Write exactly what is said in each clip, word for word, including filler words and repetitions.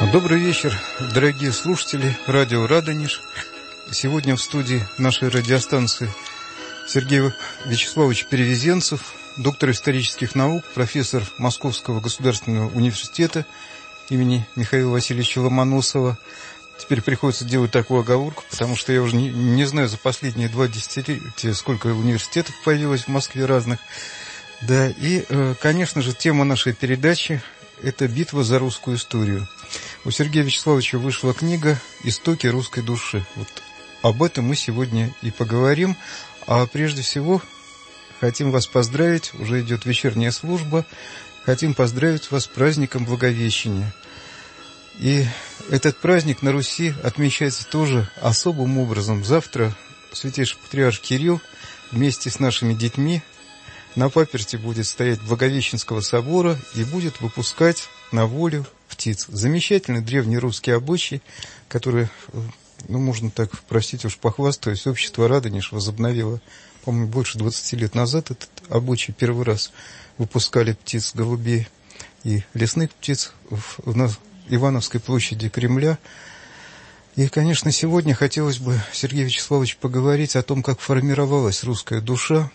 Добрый вечер, дорогие слушатели радио «Радонеж». Сегодня в студии нашей радиостанции Сергей Вячеславович Перевезенцев, доктор исторических наук, профессор Московского государственного университета имени Михаила Васильевича Ломоносова. Теперь приходится делать такую оговорку, потому что я уже не, не знаю за последние два десятилетия, сколько университетов появилось в Москве разных. Да, и, конечно же, тема нашей передачи – это битва за русскую историю. У Сергея Вячеславовича вышла книга «Истоки русской души». Вот об этом мы сегодня и поговорим. А прежде всего хотим вас поздравить, уже идет вечерняя служба, хотим поздравить вас с праздником Благовещения. И этот праздник на Руси отмечается тоже особым образом. Завтра святейший патриарх Кирилл вместе с нашими детьми на паперти будет стоять Благовещенского собора и будет выпускать на волю птиц. Замечательный древний русский обычай, который, ну, можно так, простите уж похвастаюсь, общество «Радонеж» возобновило, по-моему, больше двадцати лет назад этот обычай. Первый раз выпускали птиц, голубей и лесных птиц в, на Ивановской площади Кремля. И, конечно, сегодня хотелось бы, Сергей Вячеславович, поговорить о том, как формировалась русская душа,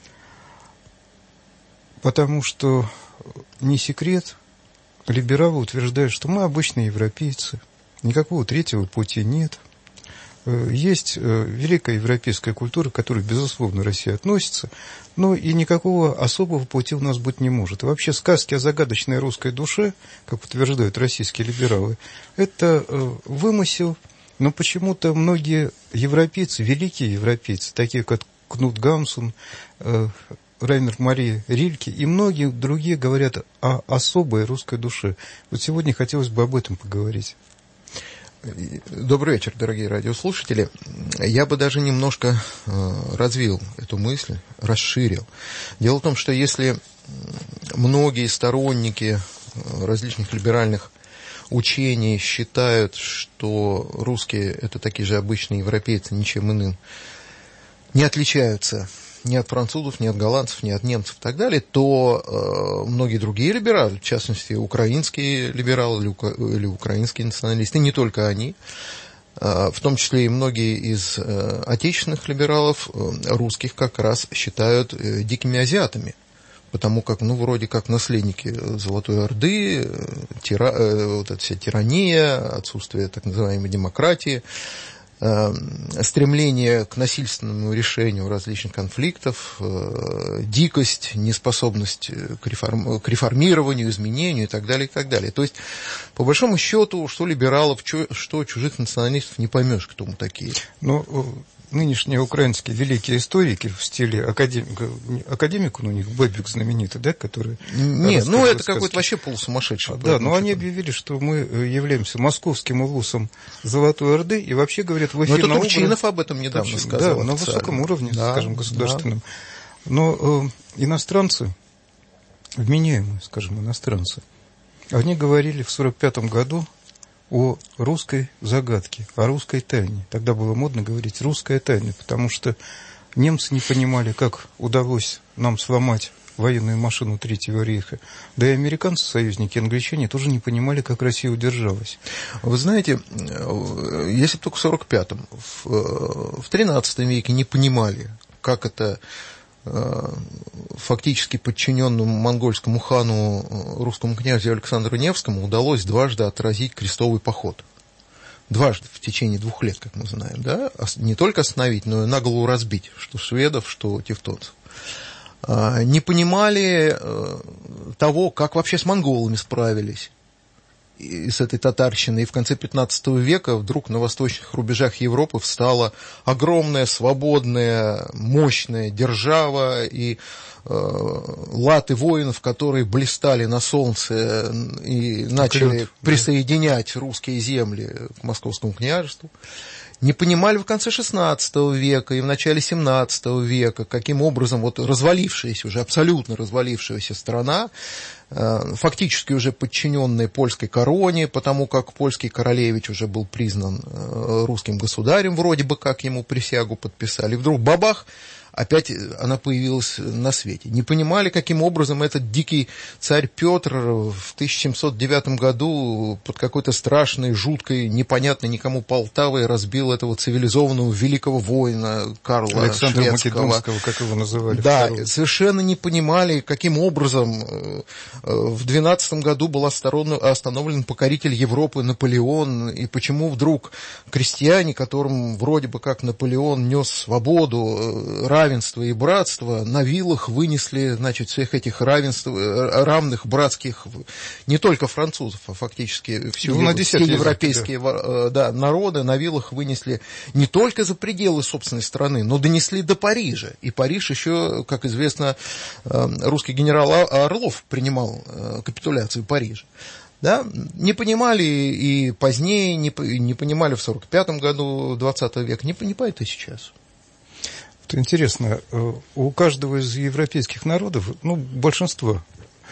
потому что не секрет, либералы утверждают, что мы обычные европейцы, никакого третьего пути нет. Есть великая европейская культура, к которой, безусловно, Россия относится, но и никакого особого пути у нас быть не может. И вообще сказки о загадочной русской душе, как утверждают российские либералы, это вымысел, но почему-то многие европейцы, великие европейцы, такие как Кнут Гамсун, Райнер Мария Рильке и многие другие говорят о особой русской душе. Вот сегодня хотелось бы об этом поговорить. Добрый вечер, дорогие радиослушатели. Я бы даже немножко развил эту мысль, расширил. Дело в том, что если многие сторонники различных либеральных учений считают, что русские – это такие же обычные европейцы, ничем иным не отличаются ни от французов, ни от голландцев, ни от немцев и так далее, то э, многие другие либералы, в частности, украинские либералы или, ука- или украинские националисты, не только они, э, в том числе и многие из э, отечественных либералов, э, русских как раз считают э, дикими азиатами, потому как, ну, вроде как наследники Золотой Орды, э, тира, э, вот эта вся тирания, отсутствие так называемой демократии, стремление к насильственному решению различных конфликтов, дикость, неспособность к, реформ... к реформированию, изменению и так далее, и так далее. То есть, по большому счету, что либералов, что чужих националистов, не поймешь, кто мы такие. Но нынешние украинские великие историки в стиле академика, академик у них Бэбик знаменитый, да, который... Нет, ну это какой-то вообще полусумасшедший. Да, но они объявили, что мы являемся московским улусом Золотой Орды, и вообще говорят в эфире... Но это Турчинов об этом недавно Турчин, сказал. Да, на высоком уровне, да, скажем, государственном. Да. Но э, иностранцы, вменяемые, скажем, иностранцы, они говорили в сорок пятом году о русской загадке, о русской тайне. Тогда было модно говорить «русская тайна», потому что немцы не понимали, как удалось нам сломать военную машину Третьего рейха. Да и американцы, союзники, англичане тоже не понимали, как Россия удержалась. Вы знаете, если только в сорок пятом, в тринадцатом веке не понимали, как это фактически подчиненному монгольскому хану русскому князю Александру Невскому удалось дважды отразить крестовый поход. Дважды в течение двух лет, как мы знаем, да? Не только остановить, но и наголову разбить, что шведов, что тевтонцев. Не понимали того, как вообще с монголами справились и с этой татарщиной. И в конце пятнадцатого века вдруг на восточных рубежах Европы встала огромная, свободная, мощная держава, и э, латы воинов, которые блистали на солнце и начали Клют, присоединять да. русские земли к Московскому княжеству. Не понимали в конце шестнадцатого века и в начале семнадцатого века, каким образом вот развалившаяся, уже абсолютно развалившаяся страна, фактически уже подчиненная польской короне, потому как польский королевич уже был признан русским государем, вроде бы как ему присягу подписали. Вдруг бабах, опять она появилась на свете. Не понимали, каким образом этот дикий царь Петр в тысяча семьсот девятом году под какой-то страшной, жуткой, непонятной никому Полтавой разбил этого цивилизованного великого воина Карла Александра Шведского. Македонского, как его называли. Да, второго. Совершенно не понимали, каким образом в двенадцатом году был остановлен покоритель Европы Наполеон, и почему вдруг крестьяне, которым вроде бы как Наполеон нес свободу, равенство и братство, на вилах вынесли, значит, всех этих равенств, равных братских, не только французов, а фактически все, ну, все европейские язык, да. Да, народы на вилах вынесли не только за пределы собственной страны, но донесли до Парижа. И Париж еще, как известно, русский генерал Орлов принимал капитуляцию Парижа. Да? Не понимали и позднее, не, не понимали в сорок пятом году двадцатого века, не понимают и сейчас. Это интересно, у каждого из европейских народов, ну, большинство,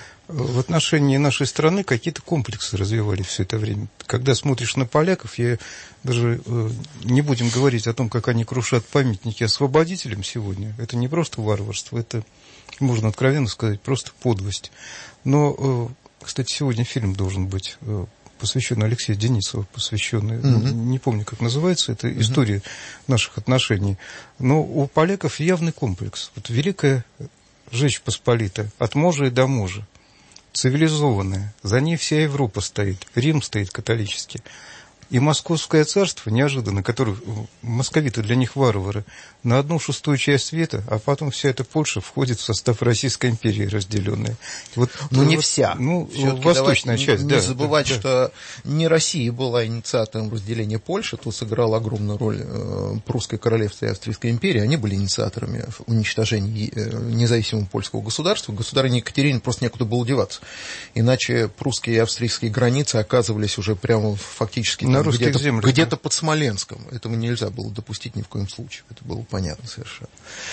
в отношении нашей страны какие-то комплексы развивали все это время. Когда смотришь на поляков, я даже не будем говорить о том, как они крушат памятники освободителям сегодня. Это не просто варварство, это, можно откровенно сказать, просто подлость. Но, кстати, сегодня фильм должен быть посвященный Алексею Денисову, посвященный, mm-hmm. не помню, как называется, это mm-hmm. история наших отношений. Но у поляков явный комплекс. Вот Великая Жечь Посполита, от можа и до можа, цивилизованная, за ней вся Европа стоит, Рим стоит католический. И Московское царство, неожиданно, которое московиты для них варвары, на одну шестую часть света, а потом вся эта Польша входит в состав Российской империи разделенная. Вот, ну, не вот, вся. Ну, восточная часть, не, да. Не забывать, да, что да. не Россия была инициатором разделения Польши, тут сыграла огромную роль э, Прусское королевство и Австрийская империя, они были инициаторами уничтожения э, независимого польского государства. Государыне Екатерине просто некуда было деваться. Иначе прусские и австрийские границы оказывались уже прямо фактически где-то, где-то под Смоленском. Этого нельзя было допустить ни в коем случае. Это было понятно совершенно.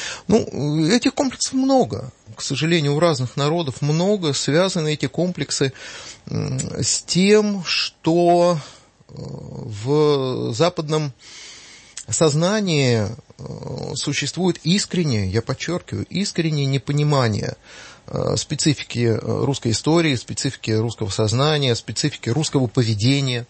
Ну, этих комплексов много. К сожалению, у разных народов много. Связаны эти комплексы с тем, что в западном сознании существует искреннее, я подчеркиваю, искреннее непонимание специфики русской истории, специфики русского сознания, специфики русского поведения.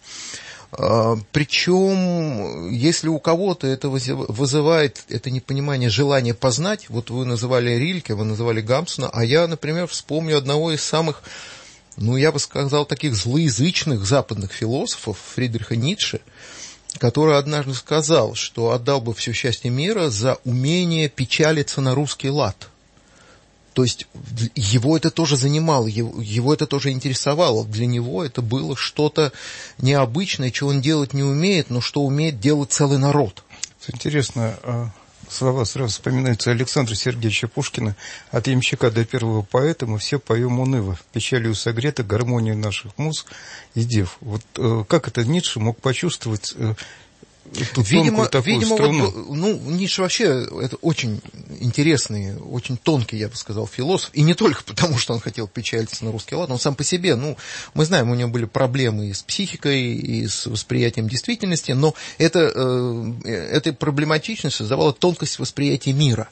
Причем, если у кого-то это вызывает, это непонимание, желание познать, вот вы называли Рильке, вы называли Гамсуна, а я, например, вспомню одного из самых, ну, я бы сказал, таких злоязычных западных философов, Фридриха Ницше, который однажды сказал, что отдал бы все счастье мира за умение печалиться на русский лад. То есть его это тоже занимало, его, его это тоже интересовало. Для него это было что-то необычное, чего он делать не умеет, но что умеет делать целый народ. Интересно, слова сразу вспоминаются Александра Сергеевича Пушкина: «От ямщика до первого поэта мы все поем уныло, печалью согрета гармония наших муз и дев». Вот как это Ницше мог почувствовать Видимо, видимо вот, ну, Ницше вообще это очень интересный, очень тонкий, я бы сказал, философ. И не только потому, что он хотел печалиться на русский лад, он сам по себе, ну, мы знаем, у него были проблемы и с психикой, и с восприятием действительности, но это, э, эта проблематичность создавала тонкость восприятия мира.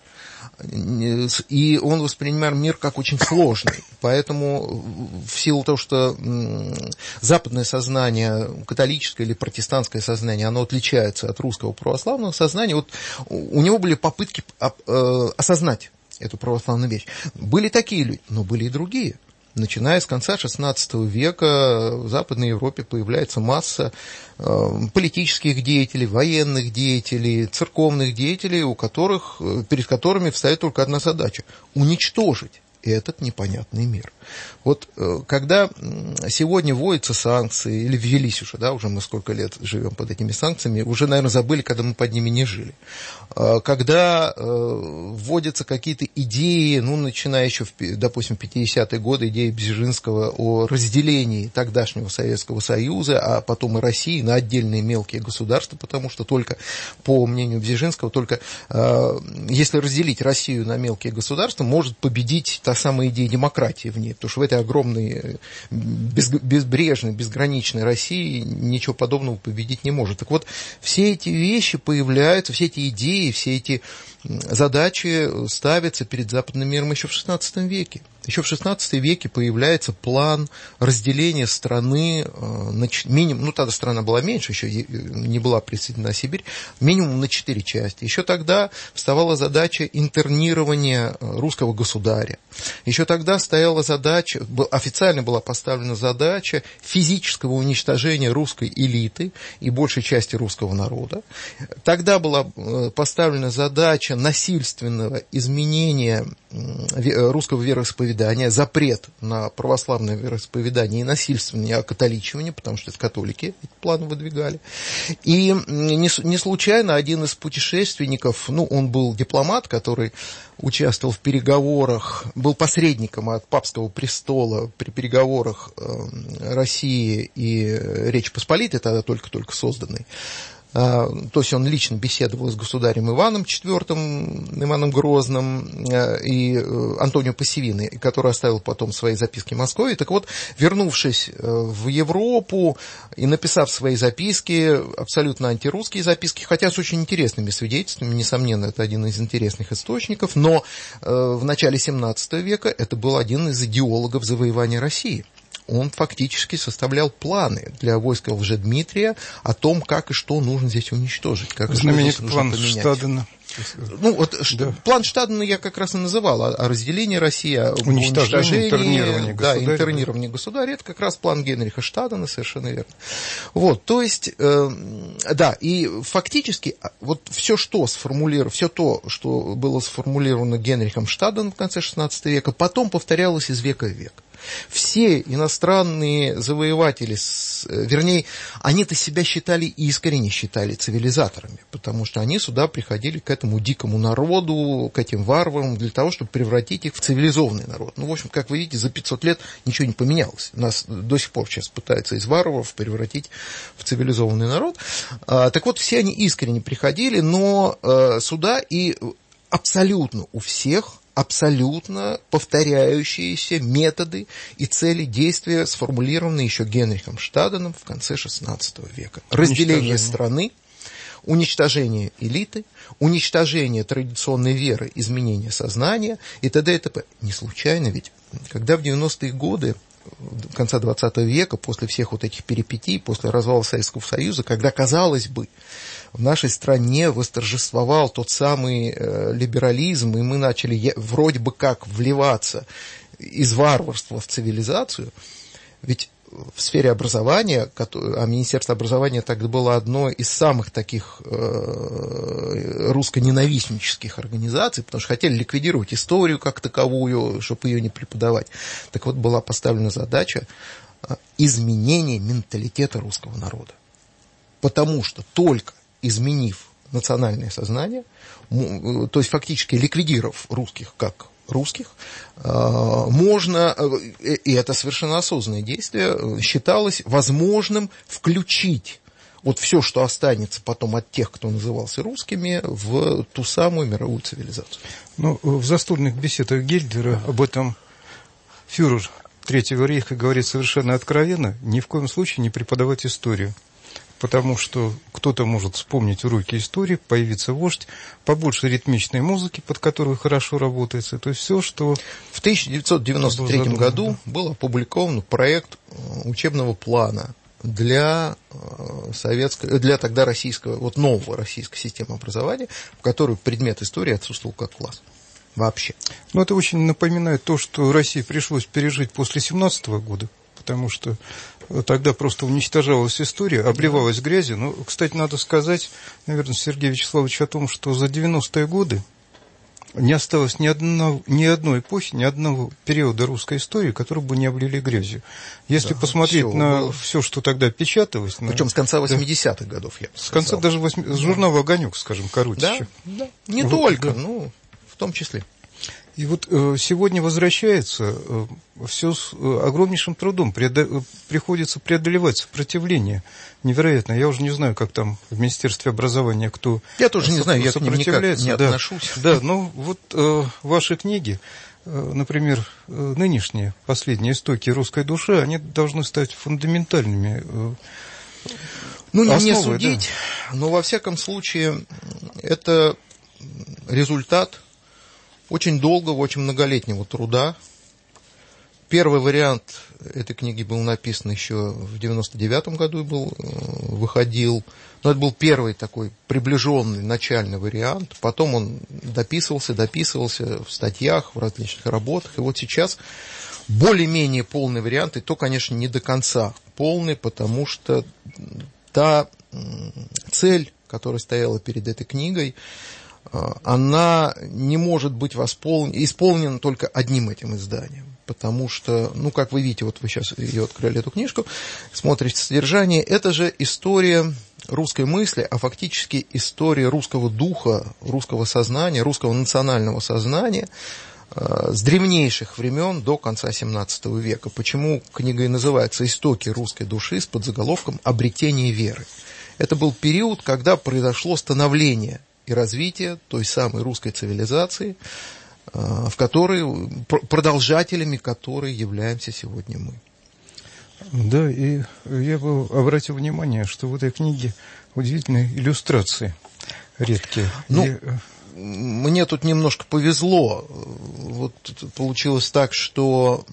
И он воспринимал мир как очень сложный. Поэтому в силу того, что западное сознание, католическое или протестантское сознание, оно отличается от русского православного сознания, вот у него были попытки осознать эту православную вещь. Были такие люди, но были и другие. Начиная с конца шестнадцатого века в Западной Европе появляется масса э, политических деятелей, военных деятелей, церковных деятелей, у которых, перед которыми встает только одна задача – уничтожить этот непонятный мир. Вот э, когда сегодня вводятся санкции, или ввелись уже, да, уже мы сколько лет живем под этими санкциями, уже, наверное, забыли, когда мы под ними не жили. Э, когда э, вводятся какие-то идеи, ну, начиная еще, в, допустим, в пятидесятые годы, идеи Бзержинского о разделении тогдашнего Советского Союза, а потом и России на отдельные мелкие государства, потому что только, по мнению Бзержинского, только э, если разделить Россию на мелкие государства, может победить та та самая идея демократии в ней, потому что в этой огромной, без, безбрежной, безграничной России ничего подобного победить не может. Так вот, все эти вещи появляются, все эти идеи, все эти задачи ставятся перед западным миром еще в шестнадцатом веке. Еще в шестнадцатом веке появляется план разделения страны, на, минимум, ну тогда страна была меньше, еще не была присоединена Сибирь, минимум на четыре части. Еще тогда вставала задача интернирования русского государя. Еще тогда стояла задача, официально была поставлена задача физического уничтожения русской элиты и большей части русского народа. Тогда была поставлена задача насильственного изменения русского вероисповедания, запрет на православное вероисповедание и насильственное окатоличивание, потому что это католики эти планы выдвигали. И не, не случайно один из путешественников, ну, он был дипломат, который участвовал в переговорах, был посредником от папского престола при переговорах России и Речи Посполитой, тогда только-только созданной. То есть он лично беседовал с государем Иваном четвёртым, Иваном Грозным и Антонио Пассивино, который оставил потом свои записки в Москве. Так вот, вернувшись в Европу и написав свои записки, абсолютно антирусские записки, хотя с очень интересными свидетельствами, несомненно, это один из интересных источников, но в начале семнадцатого века это был один из идеологов завоевания России. Он фактически составлял планы для войска Лжедмитрия о том, как и что нужно здесь уничтожить. Как знаменитый план Штадена. Ну, вот да. План Штадена я как раз и называл, о, о разделении России, о уничтожении, интернировании да, государя. интернировании государя. Это как раз план Генриха Штадена, совершенно верно. Вот, то есть, э, да, и фактически вот все, что сформулировано, все то, что было сформулировано Генрихом Штаденом в конце шестнадцатого века, потом повторялось из века в век. Все иностранные завоеватели, вернее, они-то себя считали и искренне считали цивилизаторами, потому что они сюда приходили к этому дикому народу, к этим варварам, для того, чтобы превратить их в цивилизованный народ. Ну, в общем, как вы видите, за пятьсот лет ничего не поменялось. Нас до сих пор сейчас пытаются из варваров превратить в цивилизованный народ. А, так вот, все они искренне приходили, но а, сюда и абсолютно у всех абсолютно повторяющиеся методы и цели действия, сформулированные еще Генрихом Штаденом в конце шестнадцатого века. Разделение страны, уничтожение элиты, уничтожение традиционной веры, изменение сознания и т.д. и т.п. Не случайно ведь, когда в девяностые годы, конца двадцатого века, после всех вот этих перипетий, после развала Советского Союза, когда, казалось бы, в нашей стране восторжествовал тот самый э, либерализм, и мы начали е- вроде бы как вливаться из варварства в цивилизацию, ведь в сфере образования, а Министерство образования тогда было одной из самых таких э, русско-ненавистнических организаций, потому что хотели ликвидировать историю как таковую, чтобы ее не преподавать. Так вот, была поставлена задача изменения менталитета русского народа. Потому что только изменив национальное сознание, то есть фактически ликвидировав русских как русских, можно, и это совершенно осознанное действие, считалось возможным включить вот все, что останется потом от тех, кто назывался русскими, в ту самую мировую цивилизацию. Ну, в застольных беседах Гельдера об этом фюрер Третьего рейха говорит совершенно откровенно: ни в коем случае не преподавать историю. Потому что кто-то может вспомнить уроки истории, появится вождь, побольше ритмичной музыки, под которую хорошо работается. То есть все, что... В тысяча девятьсот девяносто третьем году да. был опубликован проект учебного плана для советской, для тогда российского, вот нового российской системы образования, в которой предмет истории отсутствовал как класс. Вообще. Ну, это очень напоминает то, что России пришлось пережить после семнадцатого года, потому что тогда просто уничтожалась история, обливалась грязью. Ну, кстати, надо сказать, наверное, Сергей Вячеславович, о том, что за девяностые годы не осталось ни, одного, ни одной эпохи, ни одного периода русской истории, который бы не облили грязью. Если да, посмотреть все на было. все, что тогда печаталось... Причем на, с конца восьмидесятых да, годов, я бы сказал. С конца даже восьми, да. журнала «Огонек», скажем, короче. Да, да. Не вот, только, да. ну, в том числе. И вот э, сегодня возвращается э, все с э, огромнейшим трудом. Преодо... Приходится преодолевать сопротивление. Невероятно. Я уже не знаю, как там в Министерстве образования кто Я тоже не знаю, я к ним никак не да. отношусь. Да, но вот э, ваши книги, например, нынешние последние истоки русской души, они должны стать фундаментальными. Ну, основой, не судить, да. Но во всяком случае это результат очень долгого, очень многолетнего труда. Первый вариант этой книги был написан еще в девяносто девятом году, и был, выходил. Но это был первый такой приближенный начальный вариант. Потом он дописывался, дописывался в статьях, в различных работах. И вот сейчас более-менее полный вариант, и то, конечно, не до конца полный, потому что та цель, которая стояла перед этой книгой, она не может быть восполнена, исполнена только одним этим изданием. Потому что, ну, как вы видите, вот вы сейчас ее открыли, эту книжку, смотрите содержание, это же история русской мысли, а фактически история русского духа, русского сознания, русского национального сознания э, с древнейших времен до конца семнадцатого века. Почему книга и называется «Истоки русской души» с подзаголовком «Обретение веры». Это был период, когда произошло становление и развитие той самой русской цивилизации, в которой, продолжателями которой являемся сегодня мы. Да, и я бы обратил внимание, что в этой книге удивительные иллюстрации, редкие. Ну, и... мне тут немножко повезло. Вот получилось так, что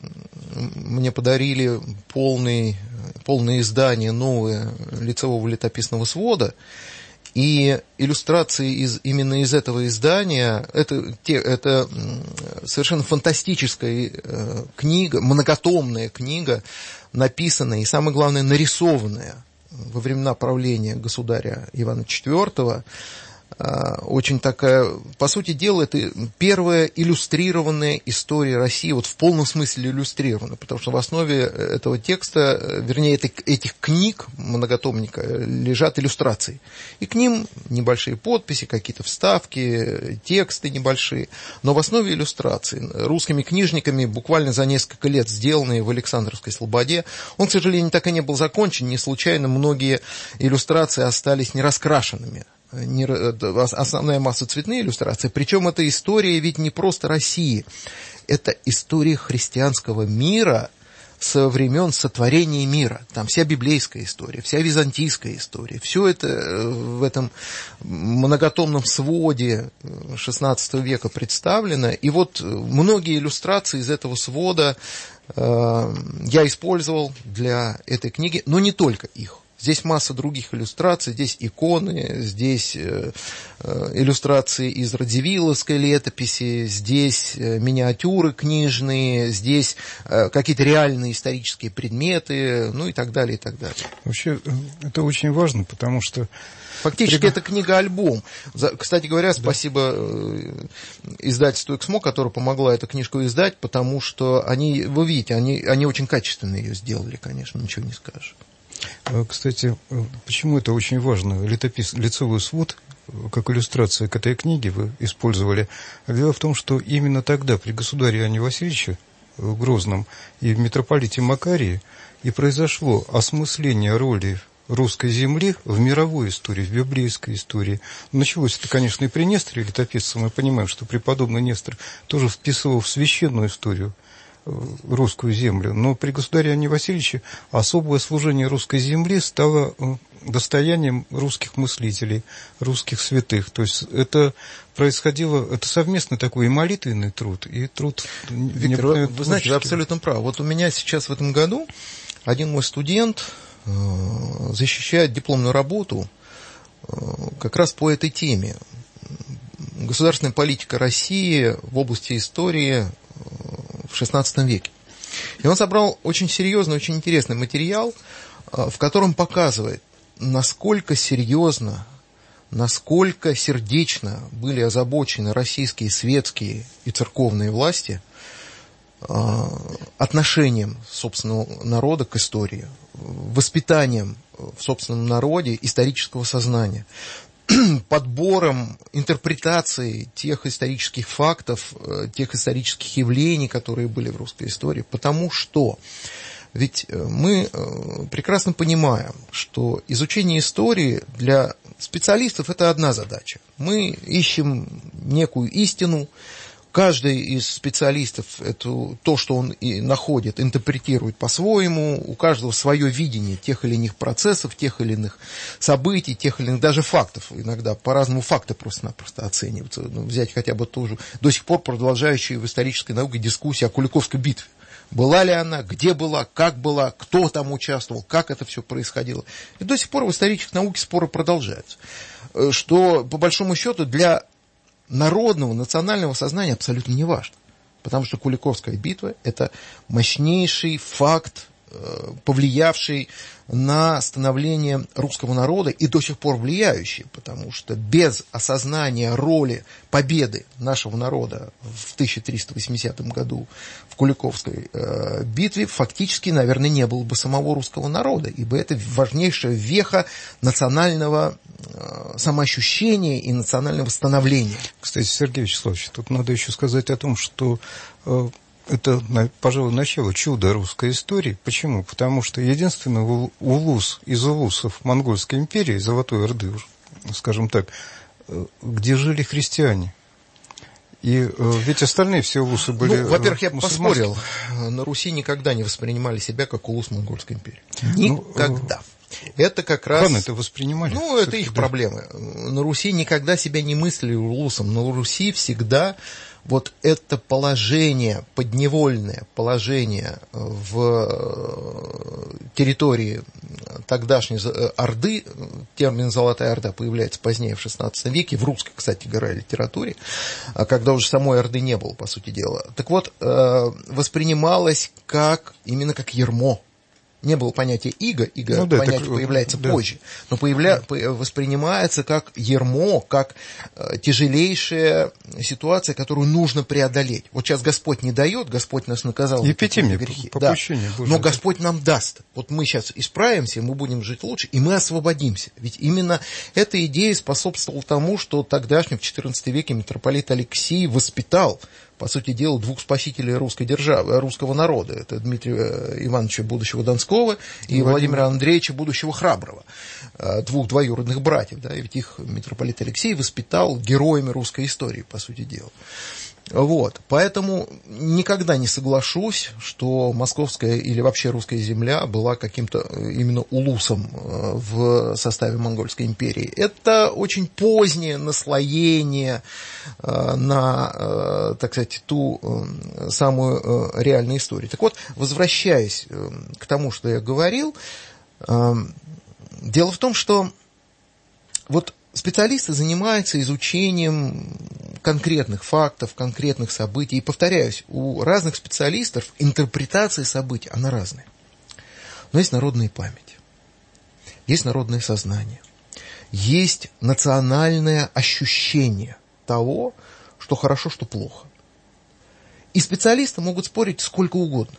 мне подарили полный, полное издание новое лицевого летописного свода. И иллюстрации из, именно из этого издания, это, те, это совершенно фантастическая э, книга, многотомная книга, написанная и, самое главное, нарисованная во времена правления государя Ивана четвёртого. Э, очень такая, по сути дела, это первая иллюстрированная история России, вот в полном смысле иллюстрированная, потому что в основе этого текста, вернее, этих книг многотомника лежат иллюстрации. И к ним небольшие подписи, какие-то вставки, тексты небольшие. Но в основе иллюстрации русскими книжниками буквально за несколько лет сделанные в Александровской Слободе. Он, к сожалению, так и не был закончен. Не случайно многие иллюстрации остались нераскрашенными. Не, основная масса цветные иллюстрации. Причем эта история ведь не просто России. Это история христианского мира со времен сотворения мира. Там вся библейская история, вся византийская история. Все это в этом многотомном своде шестнадцатого века представлено. И вот многие иллюстрации из этого свода э, я использовал для этой книги, но не только их. Здесь масса других иллюстраций, здесь иконы, здесь э, иллюстрации из радзивилловской летописи, здесь э, миниатюры книжные, здесь э, какие-то реальные исторические предметы, ну и так далее, и так далее. Вообще, это очень важно, потому что... Фактически Приг... это книга-альбом. За, кстати говоря, спасибо да. издательству «Эксмо», которое помогло эту книжку издать, потому что они, вы видите, они, они очень качественно ее сделали, конечно, ничего не скажешь. Кстати, почему это очень важно? Летопис, лицевой свод, как иллюстрация к этой книге вы использовали. Дело в том, что именно тогда, при государе Иоанне Васильевиче Грозном и в митрополите Макарии, и произошло осмысление роли русской земли в мировой истории, в библейской истории. Началось это, конечно, и при Несторе летописце. Мы понимаем, что преподобный Нестор тоже вписывал в священную историю русскую землю. Но при государе Иоанне Васильевиче особое служение русской земли стало достоянием русских мыслителей, русских святых. То есть это происходило, это совместный такой и молитвенный труд, и труд... Виктор, вы, вы знаете, вы абсолютно правы. Вот у меня сейчас в этом году один мой студент э, защищает дипломную работу э, как раз по этой теме. Государственная политика России в области истории в шестнадцатом веке. И он собрал очень серьезный, очень интересный материал, в котором показывает, насколько серьезно, насколько сердечно были озабочены российские светские и церковные власти отношением собственного народа к истории, воспитанием в собственном народе исторического сознания, подбором, интерпретацией тех исторических фактов, тех исторических явлений, которые были в русской истории. Потому что ведь мы прекрасно понимаем, что изучение истории для специалистов – это одна задача. Мы ищем некую истину, Каждый из специалистов эту, то, что он и находит, интерпретирует по-своему. У каждого свое видение тех или иных процессов, тех или иных событий, тех или иных даже фактов. Иногда по-разному факты просто-напросто оцениваются. Ну, взять хотя бы ту же до сих пор продолжающую в исторической науке дискуссию о Куликовской битве. Была ли она, где была, как была, кто там участвовал, как это все происходило. И до сих пор в исторической науке споры продолжаются. Что, по большому счету, для народного, национального сознания абсолютно не важно. Потому что Куликовская битва – это мощнейший факт, повлиявший на становление русского народа и до сих пор влияющий, потому что без осознания роли победы нашего народа в тысяча триста восьмидесятом году в Куликовской э, битве фактически, наверное, не было бы самого русского народа, ибо это важнейшая веха национального э, самоощущения и национального становления. Кстати, Сергей Вячеславович, тут надо еще сказать о том, что э, это, пожалуй, начало чуда русской истории. Почему? Потому что единственный улус из улусов Монгольской империи, Золотой Орды, скажем так, где жили христиане. И ведь остальные все улусы были... Ну, во-первых, я бы поспорил. На Руси никогда не воспринимали себя как улус Монгольской империи. Никогда. Ну, это как раз... Ханы это воспринимали. Ну, это их да. проблемы. На Руси никогда себя не мыслили улусом. На Руси всегда... Вот это положение, подневольное положение в территории тогдашней Орды, термин «Золотая Орда» появляется позднее, в шестнадцатом веке, в русской, кстати говоря, литературе, когда уже самой Орды не было, по сути дела. Так вот, воспринималось как, именно как ярмо. Не было понятия иго, иго ну, да, понятие так, появляется да. позже, но появля, да. воспринимается как ярмо, как э, тяжелейшая ситуация, которую нужно преодолеть. Вот сейчас Господь не дает, Господь нас наказал за какие-то грехи, да. но Господь нам даст. Вот мы сейчас исправимся, мы будем жить лучше, и мы освободимся. Ведь именно эта идея способствовала тому, что тогдашний, в четырнадцатом веке, митрополит Алексий воспитал, по сути дела, двух спасителей русской державы, русского народа. Это Дмитрия Ивановича, будущего Донского, и Владимир. Владимира Андреевича, будущего Храброго. Двух двоюродных братьев. Да, и ведь их митрополит Алексей воспитал героями русской истории, по сути дела. Вот. Поэтому никогда не соглашусь, что московская или вообще русская земля была каким-то именно улусом в составе Монгольской империи. Это очень позднее наслоение на, так сказать, ту самую реальную историю. Так вот, возвращаясь к тому, что я говорил, дело в том, что вот специалисты занимаются изучением конкретных фактов, конкретных событий. И, повторяюсь, у разных специалистов интерпретация событий, она разная. Но есть народная память, есть народное сознание, есть национальное ощущение того, что хорошо, что плохо. И специалисты могут спорить сколько угодно.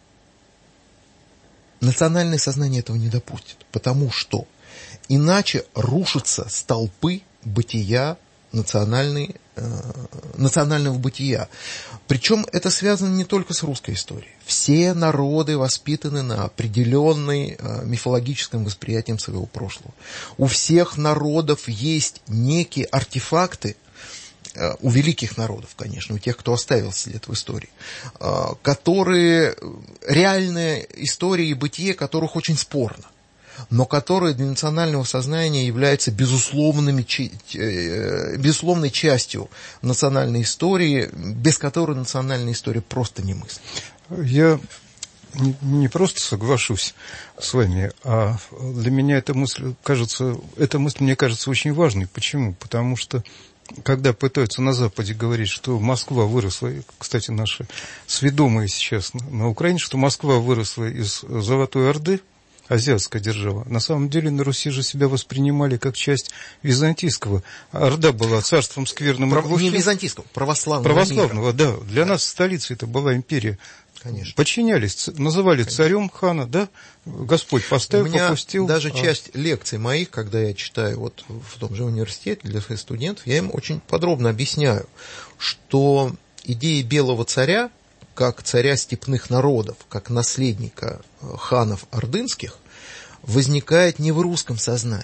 Национальное сознание этого не допустит, потому что иначе рушатся столпы бытия национальной, э, национального бытия. Причем это связано не только с русской историей. Все народы воспитаны на определенной э, мифологическом восприятии своего прошлого. У всех народов есть некие артефакты, э, у великих народов, конечно, у тех, кто оставил след в истории, э, которые реальная история и бытие которых очень спорно, но которые для национального сознания являются безусловными, безусловной частью национальной истории, без которой национальная история просто не мыслит. Я не просто соглашусь с вами, а для меня эта мысль кажется, эта мысль мне кажется очень важной. Почему? Потому что когда пытаются на Западе говорить, что Москва выросла, кстати, наши сведомые сейчас на Украине, что Москва выросла из Золотой Орды, азиатская держава. На самом деле на Руси же себя воспринимали как часть византийского. Орда была царством скверным и глухим. Не византийского, православного. Православного, мира. Да. Для да. нас столицей это была империя. Конечно. Подчинялись, называли Конечно. царем хана, да? Господь поставил, попустил. У меня попустил. даже а... часть лекций моих, когда я читаю вот в том же университете для своих студентов, я им очень подробно объясняю, что идея белого царя, как царя степных народов, как наследника ханов ордынских, возникает не в русском сознании.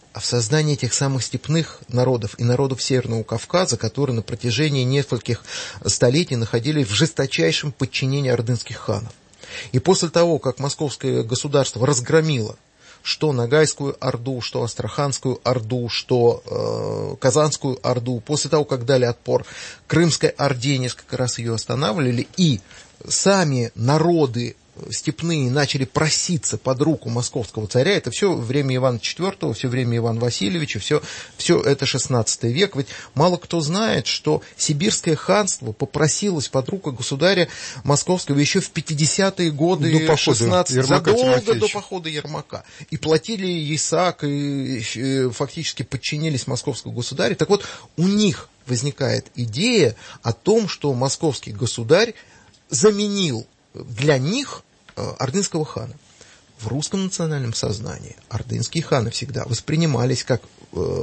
а в сознании этих самых степных народов и народов Северного Кавказа, которые на протяжении нескольких столетий находились в жесточайшем подчинении ордынских ханов. И после того, как московское государство разгромило что Ногайскую Орду, что Астраханскую Орду, что э, Казанскую Орду, после того, как дали отпор Крымской Орде, несколько раз ее останавливали, и сами народы степные начали проситься под руку московского царя, это все время Ивана четвёртого, все время Ивана Васильевича, все, все это шестнадцатый век. Ведь мало кто знает, что Сибирское ханство попросилось под руку государя московского еще в пятидесятые годы шестнадцатого, задолго до похода Ермака. И платили ясак, и, и фактически подчинились московскому государю. Так вот, у них возникает идея о том, что московский государь заменил для них ордынского хана. В русском национальном сознании ордынские ханы всегда воспринимались как э,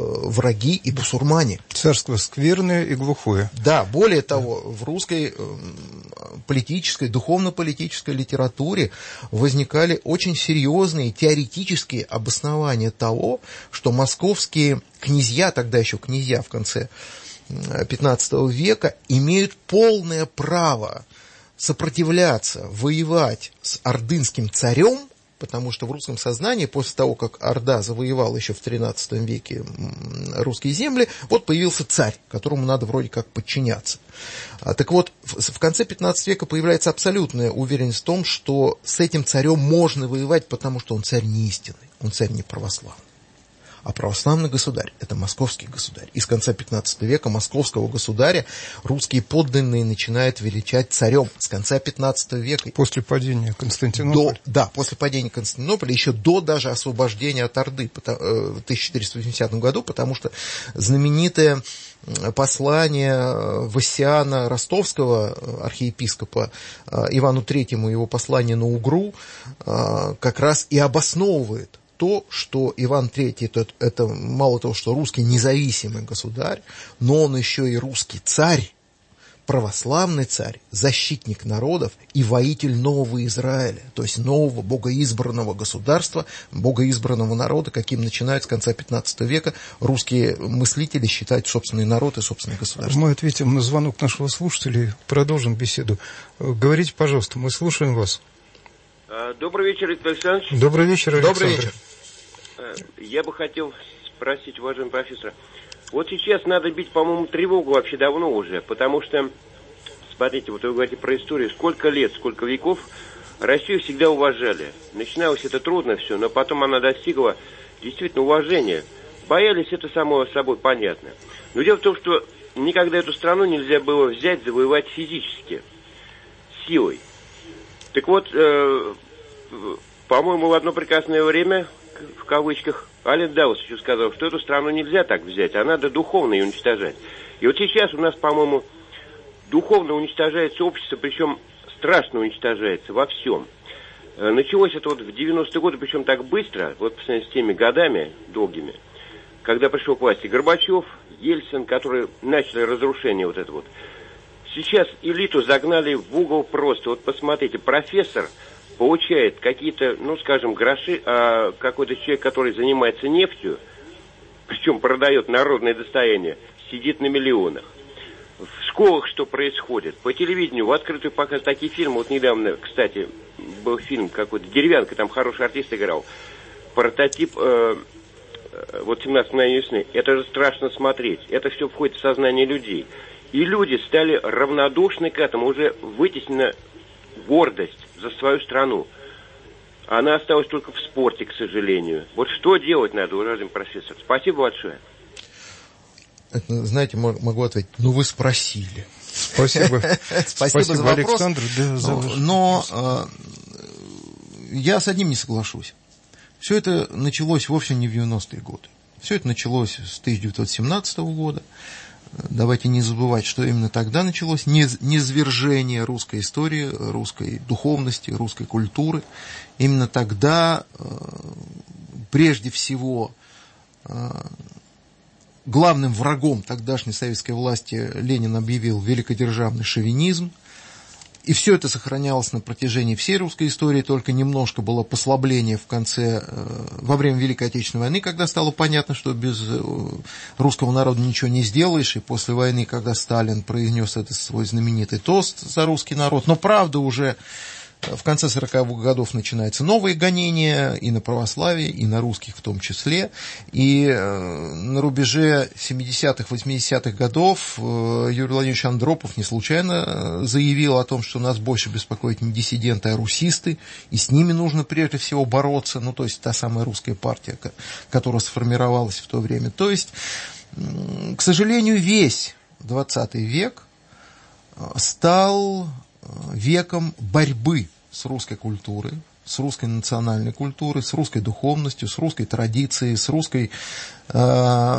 враги и бусурмане. Царство скверное и глухое. Да, более того, в русской э, политической, духовно-политической литературе возникали очень серьезные теоретические обоснования того, что московские князья, тогда еще князья в конце пятнадцатого века, имеют полное право сопротивляться, воевать с ордынским царем, потому что в русском сознании, после того, как Орда завоевала еще в тринадцатом веке русские земли, вот появился царь, которому надо вроде как подчиняться. Так вот, в конце пятнадцатого века появляется абсолютная уверенность в том, что с этим царем можно воевать, потому что он царь не истинный, он царь не православный. А православный государь – это московский государь. И с конца пятнадцатого века московского государя русские подданные начинают величать царем. С конца пятнадцатого века. После падения Константинополя. До, да, после падения Константинополя, еще до даже освобождения от Орды в тысяча четыреста восьмидесятом году, потому что знаменитое послание Вассиана Ростовского, архиепископа, Ивану Третьему, его послание на Угру, как раз и обосновывает то, что Иван Третий это, это мало того, что русский независимый государь, но он еще и русский царь, православный царь, защитник народов и воитель нового Израиля, то есть нового богоизбранного государства, богоизбранного народа, каким начинают с конца пятнадцатого века русские мыслители считать собственный народ и собственное государство. Мы ответим на звонок нашего слушателя и продолжим беседу. Говорите, пожалуйста, мы слушаем вас. Добрый вечер, Виктор Александрович. Добрый вечер, Александр. Добрый вечер. Я бы хотел спросить, уважаемый профессор, вот сейчас надо бить, по-моему, тревогу вообще давно уже, потому что, смотрите, вот вы говорите про историю, сколько лет, сколько веков Россию всегда уважали. Начиналось это трудно все, но потом она достигла действительно уважения. Боялись, это само собой понятно. Но дело в том, что никогда эту страну нельзя было взять, завоевать физически, силой. Так вот, э, по-моему, в одно прекрасное время, в кавычках, Ален Даус еще сказал, что эту страну нельзя так взять, а надо духовно ее уничтожать. И вот сейчас у нас, по-моему, духовно уничтожается общество, причем страшно уничтожается во всем. Э, началось это вот в девяностые годы, причем так быстро, вот по сравнению с теми годами долгими, когда пришел к власти Горбачев, Ельцин, которые начали разрушение вот это вот. Сейчас элиту загнали в угол просто. Вот посмотрите, профессор получает какие-то, ну, скажем, гроши, а какой-то человек, который занимается нефтью, причем продает народное достояние, сидит на миллионах. В школах что происходит? По телевидению в открытую показывают такие фильмы. Вот недавно, кстати, был фильм какой-то, «Деревянка», там хороший артист играл. Прототип, э, вот «семнадцать мгновений весны». Это же страшно смотреть. Это все входит в сознание людей. И люди стали равнодушны к этому, уже вытеснена гордость за свою страну. Она осталась только в спорте, к сожалению. Вот что делать надо, уважаемый профессор? Спасибо большое. Это, знаете, могу ответить, ну вы спросили. Спасибо. Спасибо за вопрос. Александр. Но я с одним не соглашусь. Все это началось вовсе не в девяностые годы. Все это началось с тысяча девятьсот семнадцатого года. Давайте не забывать, что именно тогда началось низвержение русской истории, русской духовности, русской культуры. Именно тогда, прежде всего, главным врагом тогдашней советской власти Ленин объявил великодержавный шовинизм. И все это сохранялось на протяжении всей русской истории, только немножко было послабление в конце, во время Великой Отечественной войны, когда стало понятно, что без русского народа ничего не сделаешь, и после войны, когда Сталин произнес этот свой знаменитый тост за русский народ. Но правда уже в конце сороковых годов начинаются новые гонения и на православие, и на русских в том числе. И на рубеже семидесятых, восьмидесятых годов Юрий Владимирович Андропов не случайно заявил о том, что нас больше беспокоят не диссиденты, а русисты, и с ними нужно прежде всего бороться. Ну, то есть та самая русская партия, которая сформировалась в то время. То есть, к сожалению, весь двадцатый век стал веком борьбы с русской культурой, с русской национальной культурой, с русской духовностью, с русской традицией, с русской, э,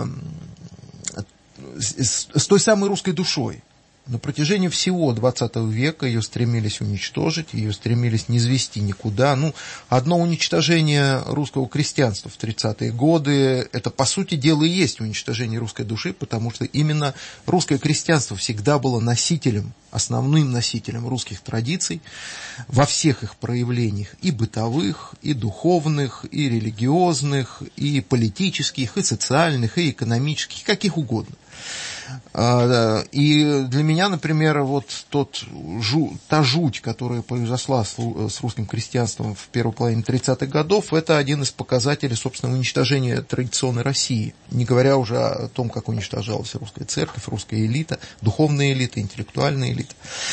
с, с той самой русской душой. На протяжении всего двадцатого века ее стремились уничтожить, ее стремились не звести никуда. Ну, одно уничтожение русского крестьянства в тридцатые годы, это, по сути дела, и есть уничтожение русской души, потому что именно русское крестьянство всегда было носителем, основным носителем русских традиций во всех их проявлениях, и бытовых, и духовных, и религиозных, и политических, и социальных, и экономических, каких угодно. И для меня, например, вот тот, та жуть, которая произошла с русским крестьянством в первой половине тридцатых годов, это один из показателей, собственно, уничтожения традиционной России. Не говоря уже о том, как уничтожалась русская церковь, русская элита, духовная элита, интеллектуальная элита.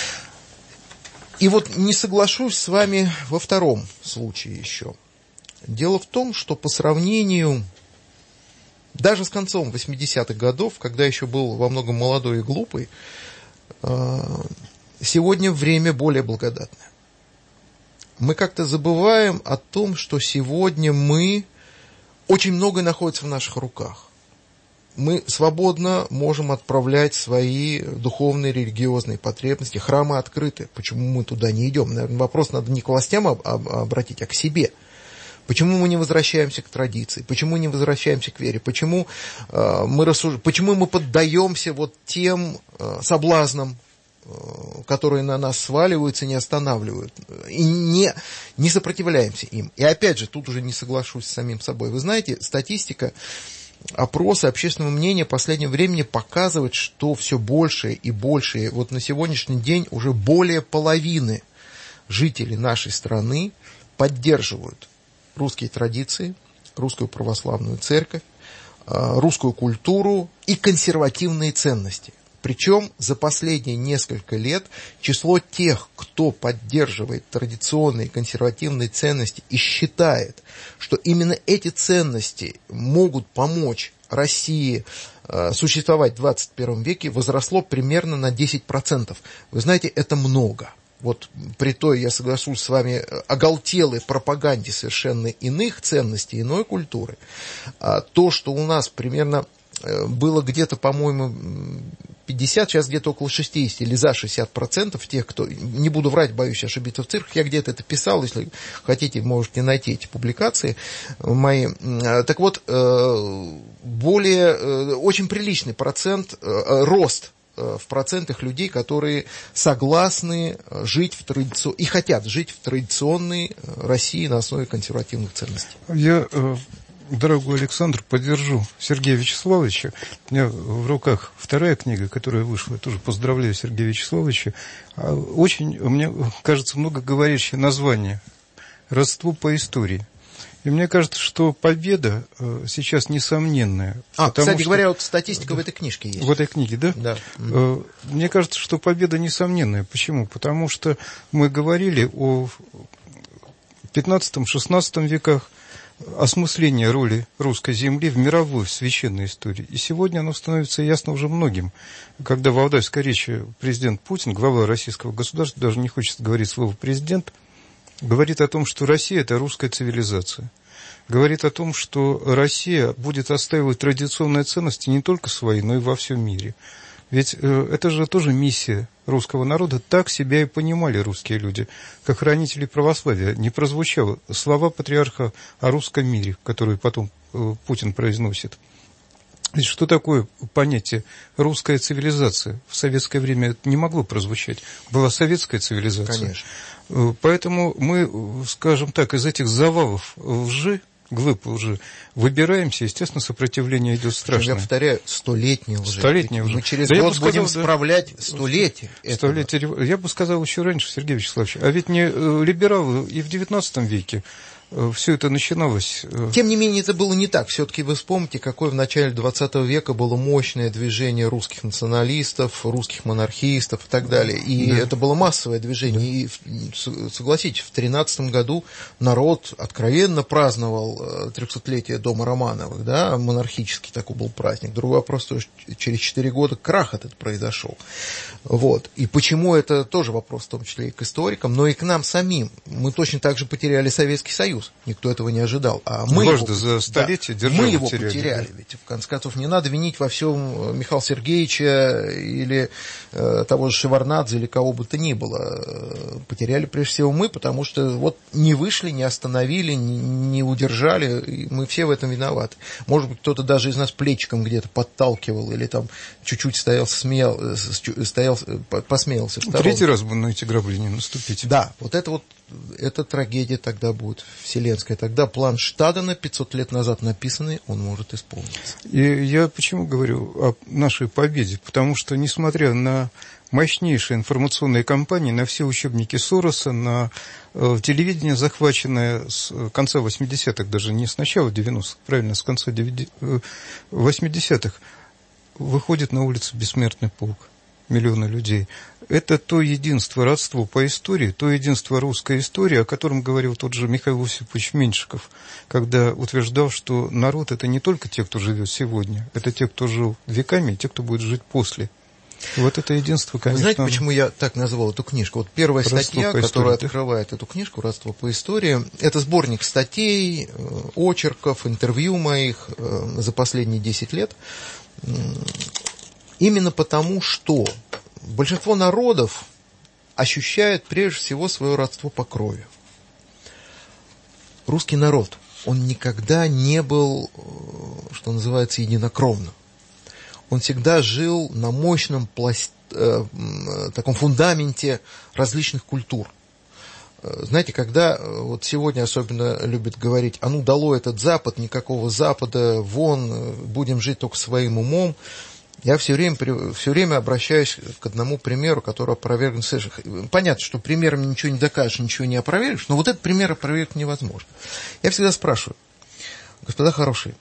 И вот не соглашусь с вами во втором случае еще. Дело в том, что по сравнению даже с концом восьмидесятых годов, когда еще был во многом молодой и глупый, сегодня время более благодатное. Мы как-то забываем о том, что сегодня мы... Очень многое находится в наших руках. Мы свободно можем отправлять свои духовные, религиозные потребности. Храмы открыты. Почему мы туда не идем? Наверное, вопрос надо не к властям обратить, а к себе. Почему мы не возвращаемся к традиции? Почему не возвращаемся к вере? Почему, э, мы, рассуж... Почему мы поддаемся вот тем э, соблазнам, э, которые на нас сваливаются, не останавливают, и не, не сопротивляемся им? И опять же, тут уже не соглашусь с самим собой. Вы знаете, статистика, опросы общественного мнения в последнее время показывают, что все больше и больше, вот на сегодняшний день уже более половины жителей нашей страны поддерживают русские традиции, русскую православную церковь, русскую культуру и консервативные ценности. Причем за последние несколько лет число тех, кто поддерживает традиционные консервативные ценности и считает, что именно эти ценности могут помочь России существовать в двадцать первом веке, возросло примерно на десять процентов. Вы знаете, это много. Вот при той, я соглашусь с вами, оголтелой пропаганде совершенно иных ценностей, иной культуры, то, что у нас примерно было где-то, по-моему, пятьдесят, сейчас где-то около шестьдесят или за шестьдесят процентов тех, кто, не буду врать, боюсь ошибиться в цифрах, я где-то это писал, если хотите, можете найти эти публикации мои. Так вот, более, очень приличный процент, рост в процентах людей, которые согласны жить в традици... и хотят жить в традиционной России на основе консервативных ценностей. Я, дорогой Александр, поддержу Сергея Вячеславовича. У меня в руках вторая книга, которая вышла. Я тоже поздравляю Сергея Вячеславовича. Очень, мне кажется, многоговорящее название «Родство по истории». И мне кажется, что победа э, сейчас несомненная. А, кстати что... говоря, вот статистика в этой книжке есть. В этой книге, да? Да. Э, мне кажется, что победа несомненная. Почему? Потому что мы говорили о пятнадцатом-шестнадцатом веках, осмысление роли русской земли в мировой священной истории. И сегодня оно становится ясно уже многим. Когда в Валдайской речи президент Путин, глава российского государства, даже не хочет говорить слово «президент», говорит о том, что Россия – это русская цивилизация. Говорит о том, что Россия будет отстаивать традиционные ценности не только свои, но и во всем мире. Ведь э, это же тоже миссия русского народа. Так себя и понимали русские люди, как хранители православия. Не прозвучало слова патриарха о русском мире, которые потом э, Путин произносит. Что такое понятие «русская цивилизация»? В советское время это не могло прозвучать. Была советская цивилизация. Конечно. Поэтому мы, скажем так, из этих завалов лжи, глыб лжи, выбираемся, естественно, сопротивление идет страшное. Я повторяю, столетние лжи. Столетние лжи. Мы через да год сказал, будем да, справлять столетие. столетие. Я бы сказал еще раньше, Сергей Вячеславович. А ведь не либералы и в девятнадцатом веке все это начиналось. Тем не менее, это было не так. Все-таки вы вспомните, какое в начале двадцатого века было мощное движение русских националистов, русских монархистов и так далее. И да. это было массовое движение. Да. И, согласитесь, в тринадцатом году народ откровенно праздновал трехсотлетие дома Романовых, да, монархический такой был праздник. Другой вопрос, что через четыре года крах этот произошел. Вот. И почему, это тоже вопрос, в том числе и к историкам, но и к нам самим. Мы точно так же потеряли Советский Союз. Никто этого не ожидал. А мы его, за столетие да, мы его потеряли. потеряли. Ведь, в конце концов, не надо винить во всем Михаила Сергеевича или э, того же Шеварднадзе или кого бы то ни было. Потеряли прежде всего мы, потому что вот не вышли, не остановили, не, не удержали. И мы все в этом виноваты. Может быть, кто-то даже из нас плечиком где-то подталкивал или там чуть-чуть стоял, смеял, стоял, посмеялся. Третий раз бы на эти грабли не наступить. Да, вот это вот эта трагедия тогда будет вселенская. Тогда план Штадена, пятьсот лет назад написанный, он может исполниться. И я почему говорю о нашей победе? Потому что, несмотря на мощнейшие информационные кампании, на все учебники Сороса, на э, телевидение, захваченное с конца восьмидесятых, даже не с начала девяностых, правильно, с конца восьмидесятых, выходит на улицу бессмертный полк. Миллионы людей. Это то единство, родство по истории, то единство русской истории, о котором говорил тот же Михаил Осипович Меньшиков, когда утверждал, что народ — это не только те, кто живет сегодня, это те, кто жил веками, и те, кто будет жить после. Вот это единство, конечно... Вы знаете, почему я так назвал эту книжку? Вот первая статья, которая истории, открывает да? эту книжку «Родство по истории», это сборник статей, очерков, интервью моих за последние десять лет. Именно потому, что большинство народов ощущает прежде всего свое родство по крови. Русский народ, он никогда не был, что называется, единокровным. Он всегда жил на мощном пласт... э, таком фундаменте различных культур. Знаете, когда вот сегодня особенно любят говорить, а ну дало этот Запад, никакого Запада, вон, будем жить только своим умом, я все время, все время обращаюсь к одному примеру, который опровергнут. Понятно, что примером ничего не докажешь, ничего не опровергнешь, но вот этот пример опровергнуть невозможно. Я всегда спрашиваю, господа хорошие,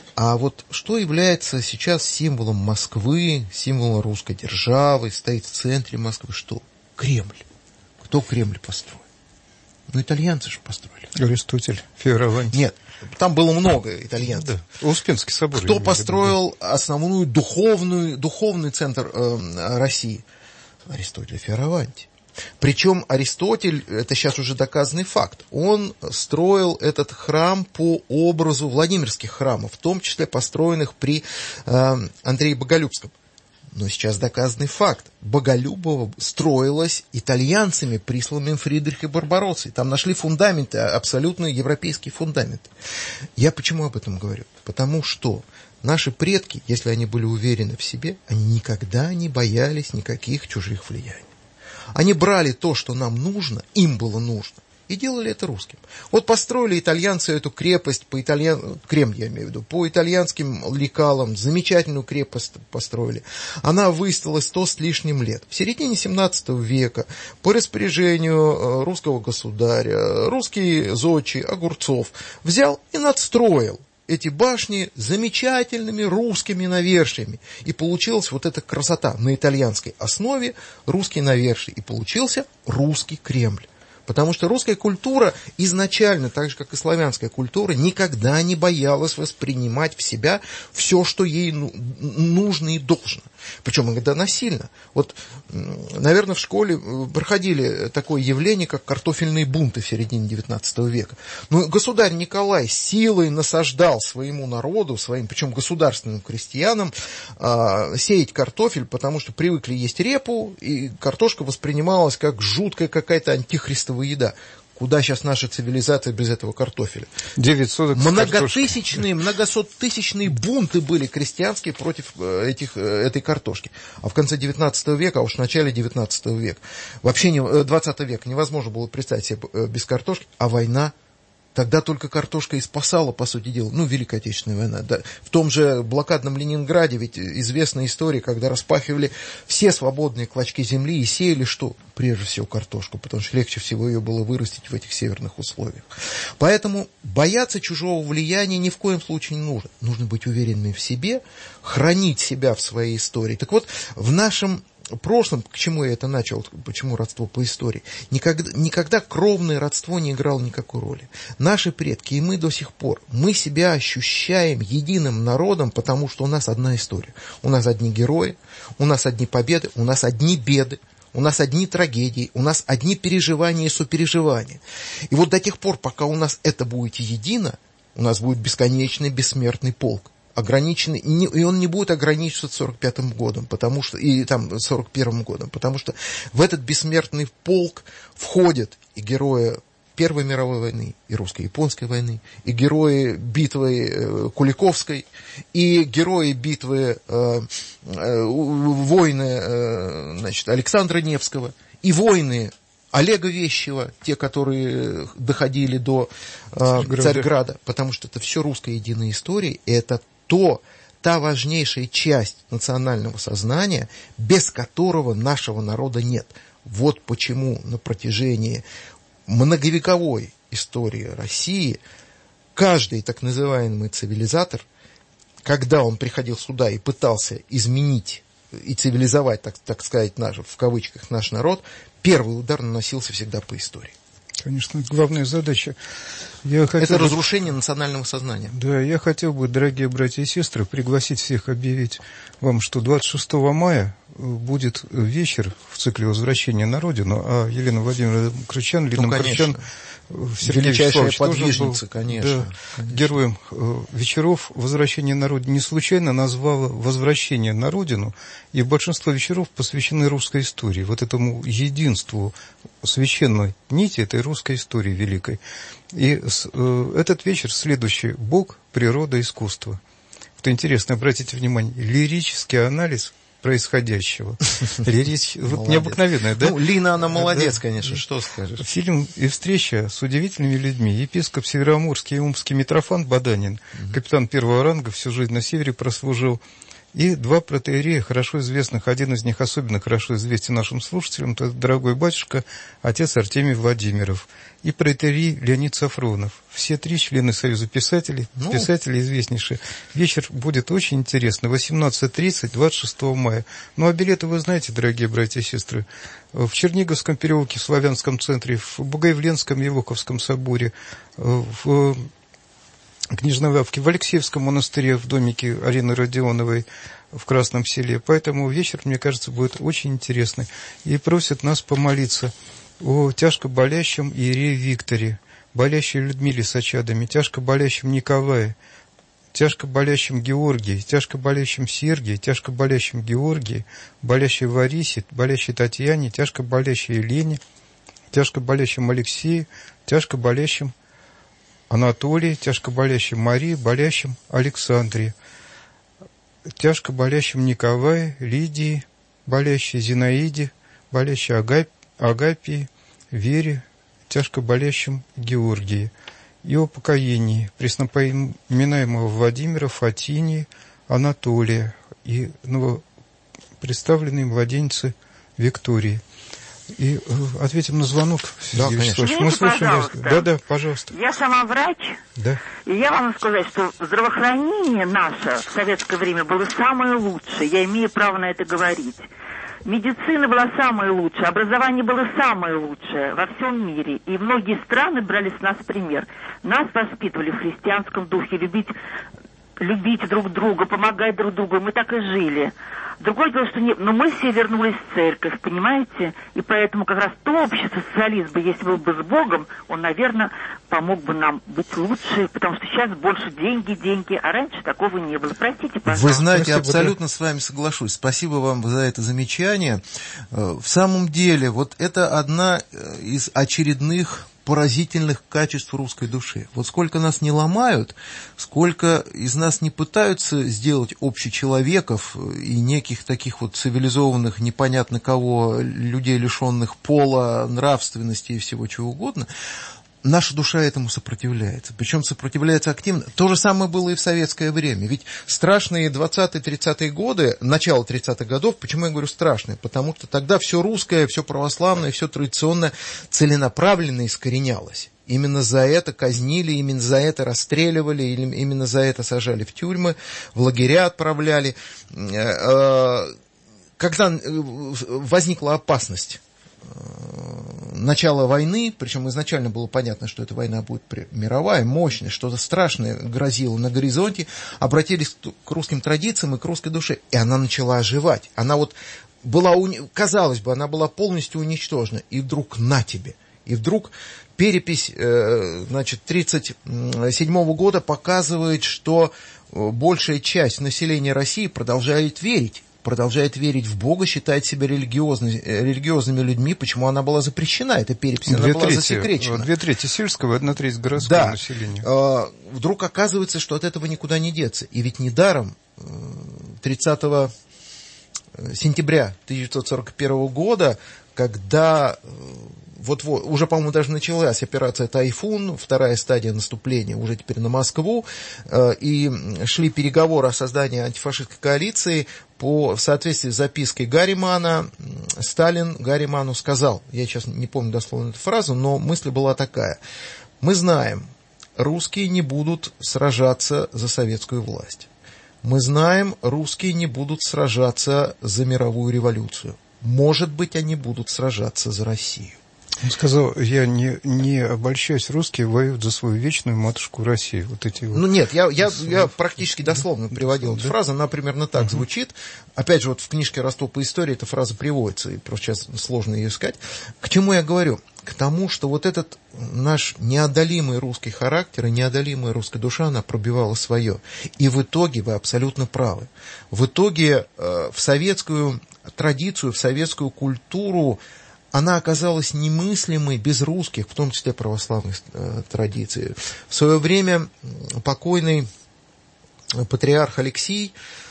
а вот что является сейчас символом Москвы, символом русской державы, стоит в центре Москвы? Что? Кремль. Кто Кремль построил? Ну, итальянцы же построили. Аристотель, Фиораванти. Нет, там было много итальянцев. Да. Успенский собор. Кто построил да. основную духовную, духовный центр э, России? Аристотель, Фиораванти. Причем Аристотель, это сейчас уже доказанный факт, он строил этот храм по образу Владимирских храмов, в том числе построенных при э, Андрее Боголюбском. Но сейчас доказанный факт. Боголюбово строилось итальянцами, присланными Фридрихом Барбароссой. Там нашли фундаменты, абсолютно европейские фундаменты. Я почему об этом говорю? Потому что наши предки, если они были уверены в себе, они никогда не боялись никаких чужих влияний. Они брали то, что нам нужно, им было нужно, и делали это русским. Вот построили итальянцы эту крепость, по итальян... Кремль, я имею в виду, по итальянским лекалам, замечательную крепость построили. Она выстояла сто с лишним лет. В середине семнадцатого века по распоряжению русского государя русский зодчий Огурцов взял и надстроил эти башни замечательными русскими навершиями. И получилась вот эта красота на итальянской основе, русский навершие. И получился русский Кремль. Потому что русская культура изначально, так же как и славянская культура, никогда не боялась воспринимать в себя все, что ей нужно и должно. Причем иногда насильно. Вот, наверное, в школе проходили такое явление, как картофельные бунты в середине девятнадцатого века. Но государь Николай силой насаждал своему народу, своим, причем государственным крестьянам, сеять картофель, потому что привыкли есть репу, и картошка воспринималась как жуткая какая-то антихристовая еда. Куда сейчас наша цивилизация без этого картофеля? девять соток Многотысячные, многосоттысячные бунты были крестьянские против этих, этой картошки. А в конце девятнадцатого века, а уж в начале девятнадцатого века, вообще не, двадцатого века невозможно было представить себе без картошки, а война. Тогда только картошка и спасала, по сути дела, ну, Великая Отечественная война. Да. В том же блокадном Ленинграде ведь известная история, когда распахивали все свободные клочки земли и сеяли что? Прежде всего картошку, потому что легче всего ее было вырастить в этих северных условиях. Поэтому бояться чужого влияния ни в коем случае не нужно. Нужно быть уверенными в себе, хранить себя в своей истории. Так вот, в нашем В прошлом, к чему я это начал, почему родство по истории, никогда, никогда кровное родство не играло никакой роли. Наши предки и мы до сих пор, мы себя ощущаем единым народом, потому что у нас одна история. У нас одни герои, у нас одни победы, у нас одни беды, у нас одни трагедии, у нас одни переживания и сопереживания. И вот до тех пор, пока у нас это будет едино, у нас будет бесконечный бессмертный полк. Ограниченный, и он не будет ограничиваться сорок пятым годом, потому что, и там сорок первым годом, потому что в этот бессмертный полк входят и герои Первой мировой войны, и русско-японской войны, и герои битвы Куликовской, и герои битвы э, э, войны э, значит, Александра Невского, и войны Олега Вещева, те, которые доходили до э, Царьграда, потому что это все русская единая история, и это то, та важнейшая часть национального сознания, без которого нашего народа нет. Вот почему на протяжении многовековой истории России каждый так называемый цивилизатор, когда он приходил сюда и пытался изменить и цивилизовать, так, так сказать, наш, в кавычках, наш народ, первый удар наносился всегда по истории. Конечно, главная задача. Я хотел Это бы... разрушение национального сознания. Да, я хотел бы, дорогие братья и сестры, пригласить всех, объявить вам, что двадцать шестого мая будет вечер в цикле «Возвращение на родину», а Елена Владимировна Крычан, Лена ну, Крычан, Сергей величайшая Вячеславович подвижница, был, конечно, да, конечно. Героем вечеров «Возвращение на родину». Не случайно назвала «Возвращение на родину», и большинство вечеров посвящены русской истории, вот этому единству священной нити этой русской истории великой. И с, э, этот вечер следующий: Бог, природа, искусство. Вот интересно, обратите внимание, лирический анализ происходящего. Лирич... Вот необыкновенное, да? Ну, Лина, она молодец, да, конечно, что скажешь. Фильм и встреча с удивительными людьми. Епископ Североамурский и Умский Митрофан Баданин, mm-hmm. капитан первого ранга, всю жизнь на севере прослужил. И два протоиерея, хорошо известных, один из них особенно хорошо известен нашим слушателям, это дорогой батюшка, отец Артемий Владимиров, и протоиерей Леонид Сафронов. Все три члены Союза писателей, ну, писатели известнейшие. Вечер будет очень интересный, восемнадцать тридцать, двадцать шестого мая. Ну, а билеты вы знаете, дорогие братья и сестры, в Черниговском переулке, в Славянском центре, в Богоявленском Елоховском соборе, в Книжной лавке, в Алексеевском монастыре, в домике Арины Родионовой в Красном Селе. Поэтому вечер, мне кажется, будет очень интересный. И просят нас помолиться о тяжко болящем иерее Викторе, болящей Людмиле с очадами, тяжко болящем Николае, тяжко болящем Георгии, тяжко болящем Сергии, тяжко болящем Георгии, болящей Варисе, болящей Татьяне, тяжко болящей Елене, тяжко болящем Алексее, тяжко болящем Анатолии, тяжко болящем Марии, болящем Александре, тяжко болящем Николае, Лидии, болящей Зинаиде, болящей Агап... Агапии, Вере, тяжко болящем Георгии, и о покоении преснопоминаемого Владимира, Фатинии, Анатолия и новопредставленной младенцы Виктории. И э, ответим на звонок. Да, конечно. Мы слушаем. Да, да, пожалуйста. Я сама врач. Да. И я вам могу сказать, что здравоохранение наше в советское время было самое лучшее. Я имею право на это говорить. Медицина была самая лучшая, образование было самое лучшее во всем мире. И многие страны брали с нас пример. Нас воспитывали в христианском духе, любить, любить друг друга, помогать друг другу. Мы так и жили. Другое дело, что нет, но мы все вернулись в церковь, понимаете? И поэтому как раз то общество социализма, если был бы с Богом, он, наверное, помог бы нам быть лучше, потому что сейчас больше деньги, деньги, а раньше такого не было. Простите, пожалуйста. Вы знаете, Спасибо, абсолютно да. с вами соглашусь. Спасибо вам за это замечание. В самом деле, вот это одна из очередных поразительных качеств русской души. Вот сколько нас не ломают, сколько из нас не пытаются сделать общечеловеков и неких таких вот цивилизованных, непонятно кого, людей, лишенных пола, нравственности и всего чего угодно, наша душа этому сопротивляется. Причем сопротивляется активно. То же самое было и в советское время. Ведь страшные двадцатые-тридцатые годы, начало тридцатых годов, почему я говорю страшные? Потому что тогда все русское, все православное, все традиционное целенаправленно искоренялось. Именно за это казнили, именно за это расстреливали, именно за это сажали в тюрьмы, в лагеря отправляли. Когда возникла опасность начала войны, причем изначально было понятно, что эта война будет мировая, мощная, что-то страшное грозило на горизонте, обратились к русским традициям и к русской душе, и она начала оживать. Она вот была, казалось бы, она была полностью уничтожена, и вдруг на тебе, и вдруг перепись, значит, тридцать седьмого года показывает, что большая часть населения России продолжает верить. продолжает верить в Бога, считает себя религиозными, религиозными людьми. Почему она была запрещена? Эта перепись, она была засекречена. Две трети сельского, одна треть городского да. населения. Вдруг оказывается, что от этого никуда не деться. И ведь недаром тридцатого сентября тысяча девятьсот сорок первого года, когда... Вот, вот, уже, по-моему, даже началась операция «Тайфун», вторая стадия наступления, уже теперь на Москву, э, и шли переговоры о создании антифашистской коалиции. По, в соответствии с запиской Гарримана, Сталин Гарриману сказал, я сейчас не помню дословно эту фразу, но мысль была такая: мы знаем, русские не будут сражаться за советскую власть. Мы знаем, русские не будут сражаться за мировую революцию. Может быть, они будут сражаться за Россию. Он сказал, я не, не обольщаюсь, русские воюют за свою вечную матушку Россию. Вот эти вот. Ну нет, я, я, я практически дословно приводил эту фразу, она примерно так uh-huh. звучит. Опять же, вот в книжке «Ростов по истории» эта фраза приводится, и просто сейчас сложно ее искать. К чему я говорю? К тому, что вот этот наш неодолимый русский характер и неодолимая русская душа, она пробивала свое. И в итоге вы абсолютно правы. В итоге э, в советскую традицию, в советскую культуру она оказалась немыслимой без русских, в том числе православных э, традиций. В свое время покойный патриарх Алексий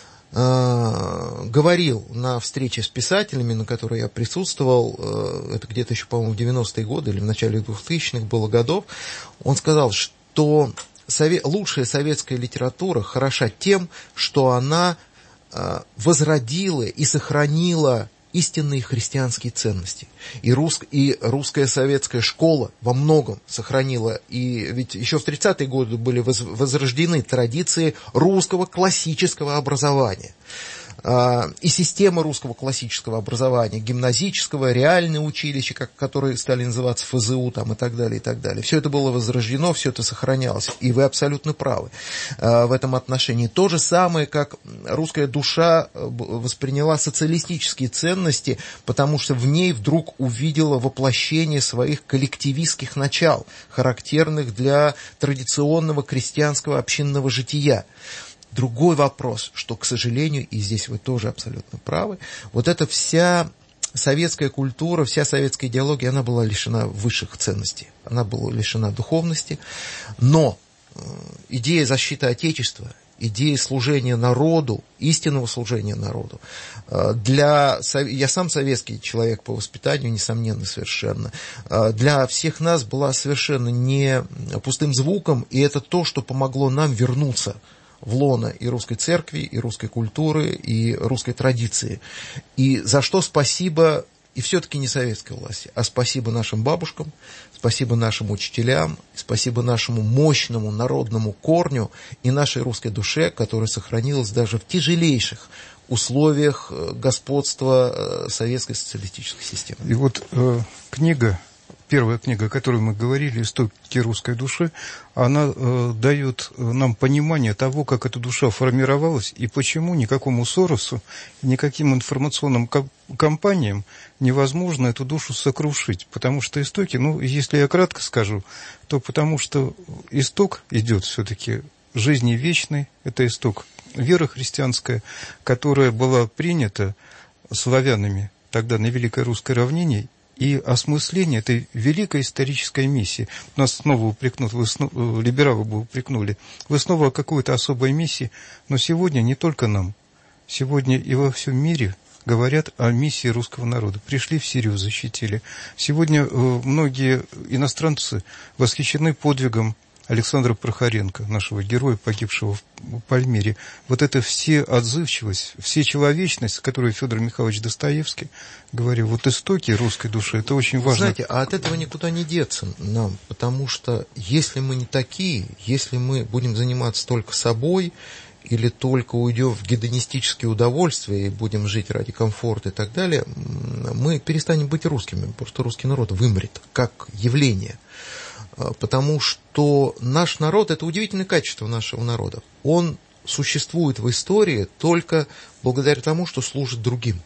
э, говорил на встрече с писателями, на которой я присутствовал, э, это где-то еще, по-моему, в девяностые годы или в начале двухтысячных было годов, он сказал, что сове- лучшая советская литература хороша тем, что она э, возродила и сохранила истинные христианские ценности. И, рус, и русская советская школа во многом сохранила. И ведь еще в тридцатые годы были воз, возрождены традиции русского классического образования. И система русского классического образования, гимназического, реальное училище, как, которые стали называться эф зэ у там, и так далее, и так далее. Все это было возрождено, все это сохранялось. И вы абсолютно правы в этом отношении. То же самое, как русская душа восприняла социалистические ценности, потому что в ней вдруг увидела воплощение своих коллективистских начал, характерных для традиционного крестьянского общинного жития. Другой вопрос, что, к сожалению, и здесь вы тоже абсолютно правы, вот эта вся советская культура, вся советская идеология, она была лишена высших ценностей, она была лишена духовности, но идея защиты Отечества, идея служения народу, истинного служения народу, для, я сам советский человек по воспитанию, несомненно, совершенно, для всех нас была совершенно не пустым звуком, и это то, что помогло нам вернуться в лоно и русской церкви, и русской культуры, и русской традиции. И за что спасибо, и все-таки не советской власти, а спасибо нашим бабушкам, спасибо нашим учителям, спасибо нашему мощному народному корню и нашей русской душе, которая сохранилась даже в тяжелейших условиях господства советской социалистической системы. И вот э, книга, первая книга, о которой мы говорили, «Истоки русской души», она э, дает нам понимание того, как эта душа формировалась и почему никакому Соросу, никаким информационным компаниям невозможно эту душу сокрушить. Потому что истоки, ну, если я кратко скажу, то потому что исток идет все-таки жизни вечной, это исток веры христианская, которая была принята славянами тогда на Великой Русской равнине, и осмысление этой великой исторической миссии. Нас снова упрекнут, вы снова, либералы бы упрекнули, вы снова о какой-то особой миссии, но сегодня не только нам, сегодня и во всем мире говорят о миссии русского народа. Пришли в Сирию, защитили. Сегодня многие иностранцы восхищены подвигом Александра Прохоренко, нашего героя, погибшего в Пальмире. Вот это все отзывчивость, все человечность, которую Федор Михайлович Достоевский говорил, вот истоки русской души, это очень важно. Знаете, а от этого никуда не деться нам, потому что если мы не такие, если мы будем заниматься только собой, или только уйдем в гедонистические удовольствия и будем жить ради комфорта и так далее, мы перестанем быть русскими, просто русский народ вымрет как явление. Потому что наш народ – это удивительное качество нашего народа. Он существует в истории только благодаря тому, что служит другим.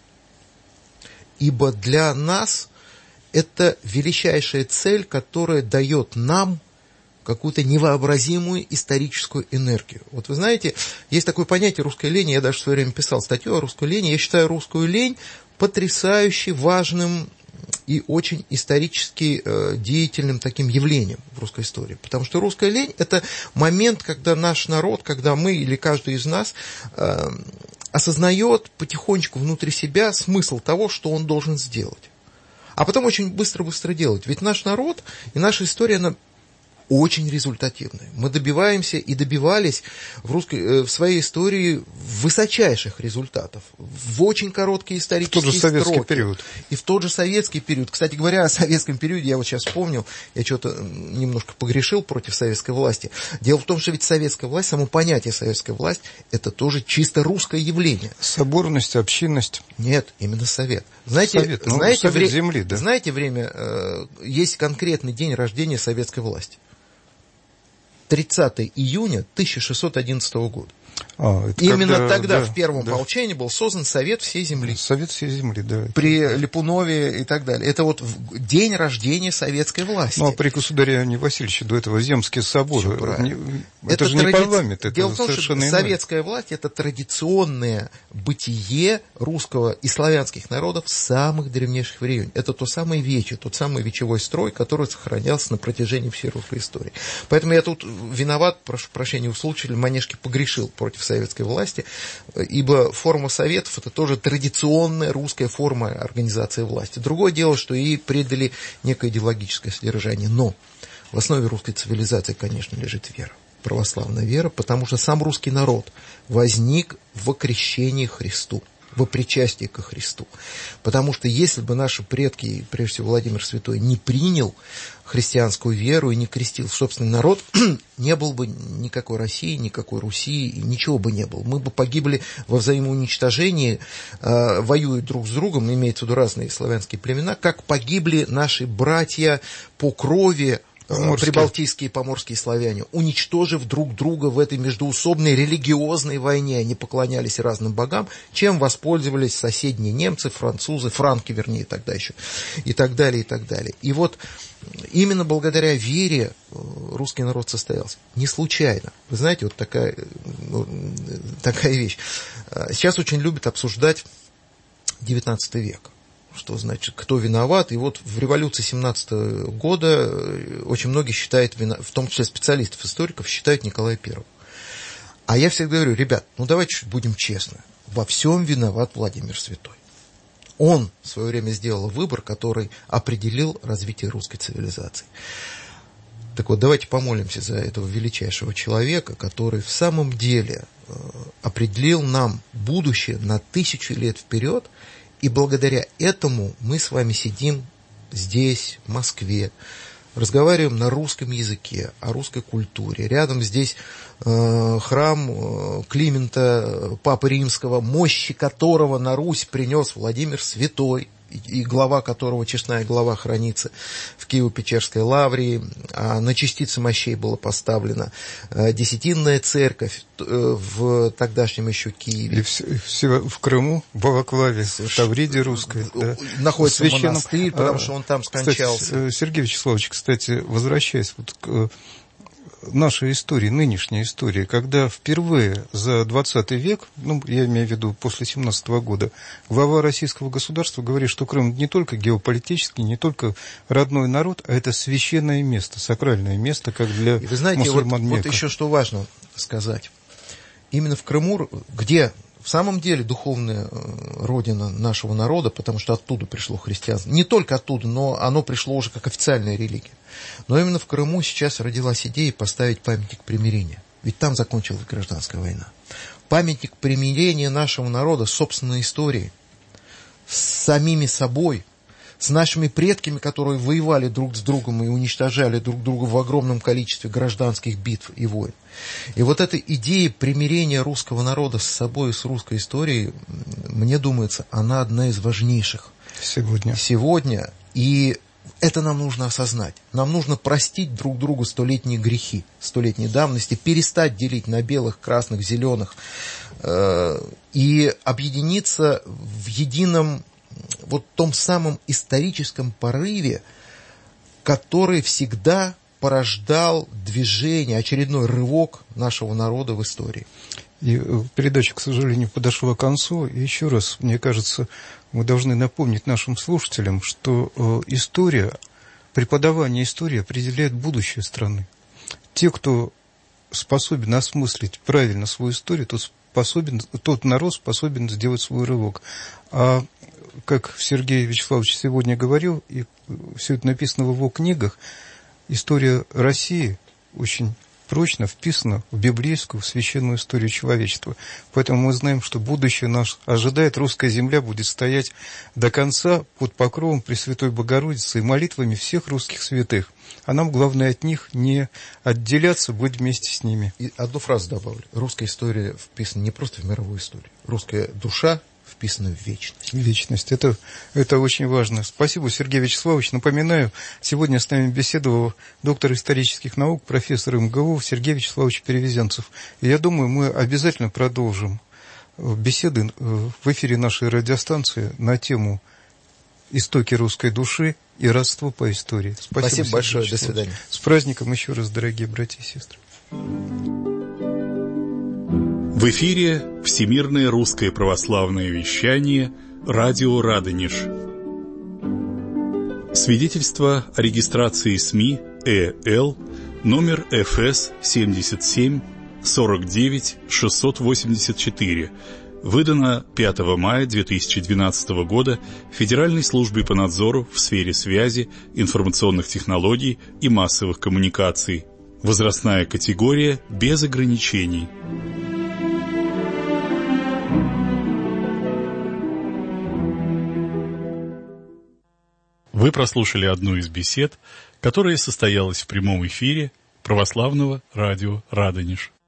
Ибо для нас это величайшая цель, которая дает нам какую-то невообразимую историческую энергию. Вот вы знаете, есть такое понятие русская лень, я даже в свое время писал статью о русской лени. Я считаю русскую лень потрясающе важным и очень исторически э, деятельным таким явлением в русской истории. Потому что русская лень – это момент, когда наш народ, когда мы или каждый из нас э, осознает потихонечку внутри себя смысл того, что он должен сделать. А потом очень быстро-быстро делать. Ведь наш народ и наша история, она очень результативные. Мы добиваемся и добивались в, русской, в своей истории высочайших результатов в очень короткие исторические сроки. В тот же советский строки. период. И в тот же советский период. Кстати говоря, о советском периоде я вот сейчас вспомнил, я что-то немножко погрешил против советской власти. Дело в том, что ведь советская власть, само понятие советская власть, это тоже чисто русское явление. Соборность, общинность. Нет, именно совет. Знаете, совет, ну, знаете, совет вре- земли, да. Знаете время, э, есть конкретный день рождения советской власти. тридцатого июня тысяча шестьсот одиннадцатого года. А, Именно когда, тогда да, в первом да. ополчении был создан Совет всей земли. Совет всей земли, да. При Липунове и так далее. Это вот день рождения советской власти. Ну, а при государе Иоанне Васильевиче до этого Земский собор. Не, это, это же тради... не парламент, это Дело в том, совершенно что иное. советская власть – это традиционное бытие русского и славянских народов с самых древнейших времен. Это то самое вече, тот самый вечевой строй, который сохранялся на протяжении всей русской истории. Поэтому я тут виноват, прошу прощения у слушателей, манежки погрешил против советской власти, ибо форма советов – это тоже традиционная русская форма организации власти. Другое дело, что ей придали некое идеологическое содержание. Но в основе русской цивилизации, конечно, лежит вера, православная вера, потому что сам русский народ возник в крещении Христу, во причастии ко Христу. Потому что если бы наши предки, прежде всего Владимир Святой, не принял христианскую веру и не крестил собственный народ, не было бы никакой России, никакой Руси, и ничего бы не было. Мы бы погибли во взаимоуничтожении, э, воюя друг с другом, имеется в виду разные славянские племена, как погибли наши братья по крови, Поморские. Прибалтийские и поморские славяне, уничтожив друг друга в этой междоусобной религиозной войне. Они поклонялись разным богам, чем воспользовались соседние немцы, французы, франки, вернее, тогда еще, и так далее, и так далее. И вот именно благодаря вере русский народ состоялся. Не случайно. Вы знаете, вот такая, такая вещь. Сейчас очень любят обсуждать девятнадцатый век. Что значит, кто виноват. И вот в революции семнадцатого года очень многие считают, в том числе специалистов, историков, считают Николая Первого. А я всегда говорю, ребят, ну давайте чуть будем честны. Во всем виноват Владимир Святой. Он в свое время сделал выбор, который определил развитие русской цивилизации. Так вот, давайте помолимся за этого величайшего человека, который в самом деле э, определил нам будущее на тысячу лет вперед. И благодаря этому мы с вами сидим здесь, в Москве, разговариваем на русском языке, о русской культуре. Рядом здесь э, храм э, Климента, Папы Римского, мощи которого на Русь принес Владимир Святой, и, и глава которого, честная глава, хранится в Киево-Печерской лавре. А на частице мощей была поставлена э, Десятинная церковь э, в тогдашнем еще Киеве. И все, все в Крыму, в Балаклаве, в Тавриде русской. Да. Находится Священном... монастырь, потому что он там скончался. Кстати, Сергей Вячеславович, кстати, возвращаясь вот к наша история, нынешняя история, когда впервые за двадцатый век, ну, я имею в виду после семнадцатого года, глава российского государства говорит, что Крым не только геополитический, не только родной народ, а это священное место, сакральное место, как для И вы знаете, мусульман вот, Мекка. вот еще что важно сказать. Именно в Крыму, где в самом деле духовная родина нашего народа, потому что оттуда пришло христианство. Не только оттуда, но оно пришло уже как официальная религия. Но именно в Крыму сейчас родилась идея поставить памятник примирения. Ведь там закончилась гражданская война. Памятник примирения нашего народа с собственной историей, с самими собой, с нашими предками, которые воевали друг с другом и уничтожали друг друга в огромном количестве гражданских битв и войн. И вот эта идея примирения русского народа с собой и с русской историей, мне думается, она одна из важнейших сегодня. Сегодня. И это нам нужно осознать. Нам нужно простить друг другу столетние грехи, столетней давности, перестать делить на белых, красных, зеленых э, и объединиться в едином вот том самом историческом порыве, который всегда порождал движение, очередной рывок нашего народа в истории. И передача, к сожалению, подошла к концу. И еще раз, мне кажется, мы должны напомнить нашим слушателям, что э, история, преподавание истории определяет будущее страны. Те, кто способен осмыслить правильно свою историю, тот, способен, тот народ способен сделать свой рывок. А как Сергей Вячеславович сегодня говорил, и все это написано в его книгах, история России очень прочно вписана в библейскую, в священную историю человечества. Поэтому мы знаем, что будущее наш ожидает, русская земля будет стоять до конца под покровом Пресвятой Богородицы и молитвами всех русских святых. А нам главное от них не отделяться, быть вместе с ними. И одну фразу добавлю. Русская история вписана не просто в мировую историю. Русская душа вписана в вечность. Вечность. Это, это очень важно. Спасибо, Сергей Вячеславович. Напоминаю, сегодня с нами беседовал доктор исторических наук, профессор эм гэ у Сергей Вячеславович Перевезенцев. И я думаю, мы обязательно продолжим беседы в эфире нашей радиостанции на тему «Истоки русской души и родство по истории». Спасибо, Спасибо большое. До свидания. С праздником еще раз, дорогие братья и сестры. В эфире Всемирное русское православное вещание «Радио Радонеж». Свидетельство о регистрации СМИ Э Л номер Эф Эс семьдесят семь сорок девять шестьсот восемьдесят четыре, выдано пятого мая две тысячи двенадцатого года Федеральной службой по надзору в сфере связи, информационных технологий и массовых коммуникаций. Возрастная категория без ограничений. Вы прослушали одну из бесед, которая состоялась в прямом эфире православного радио «Радонеж».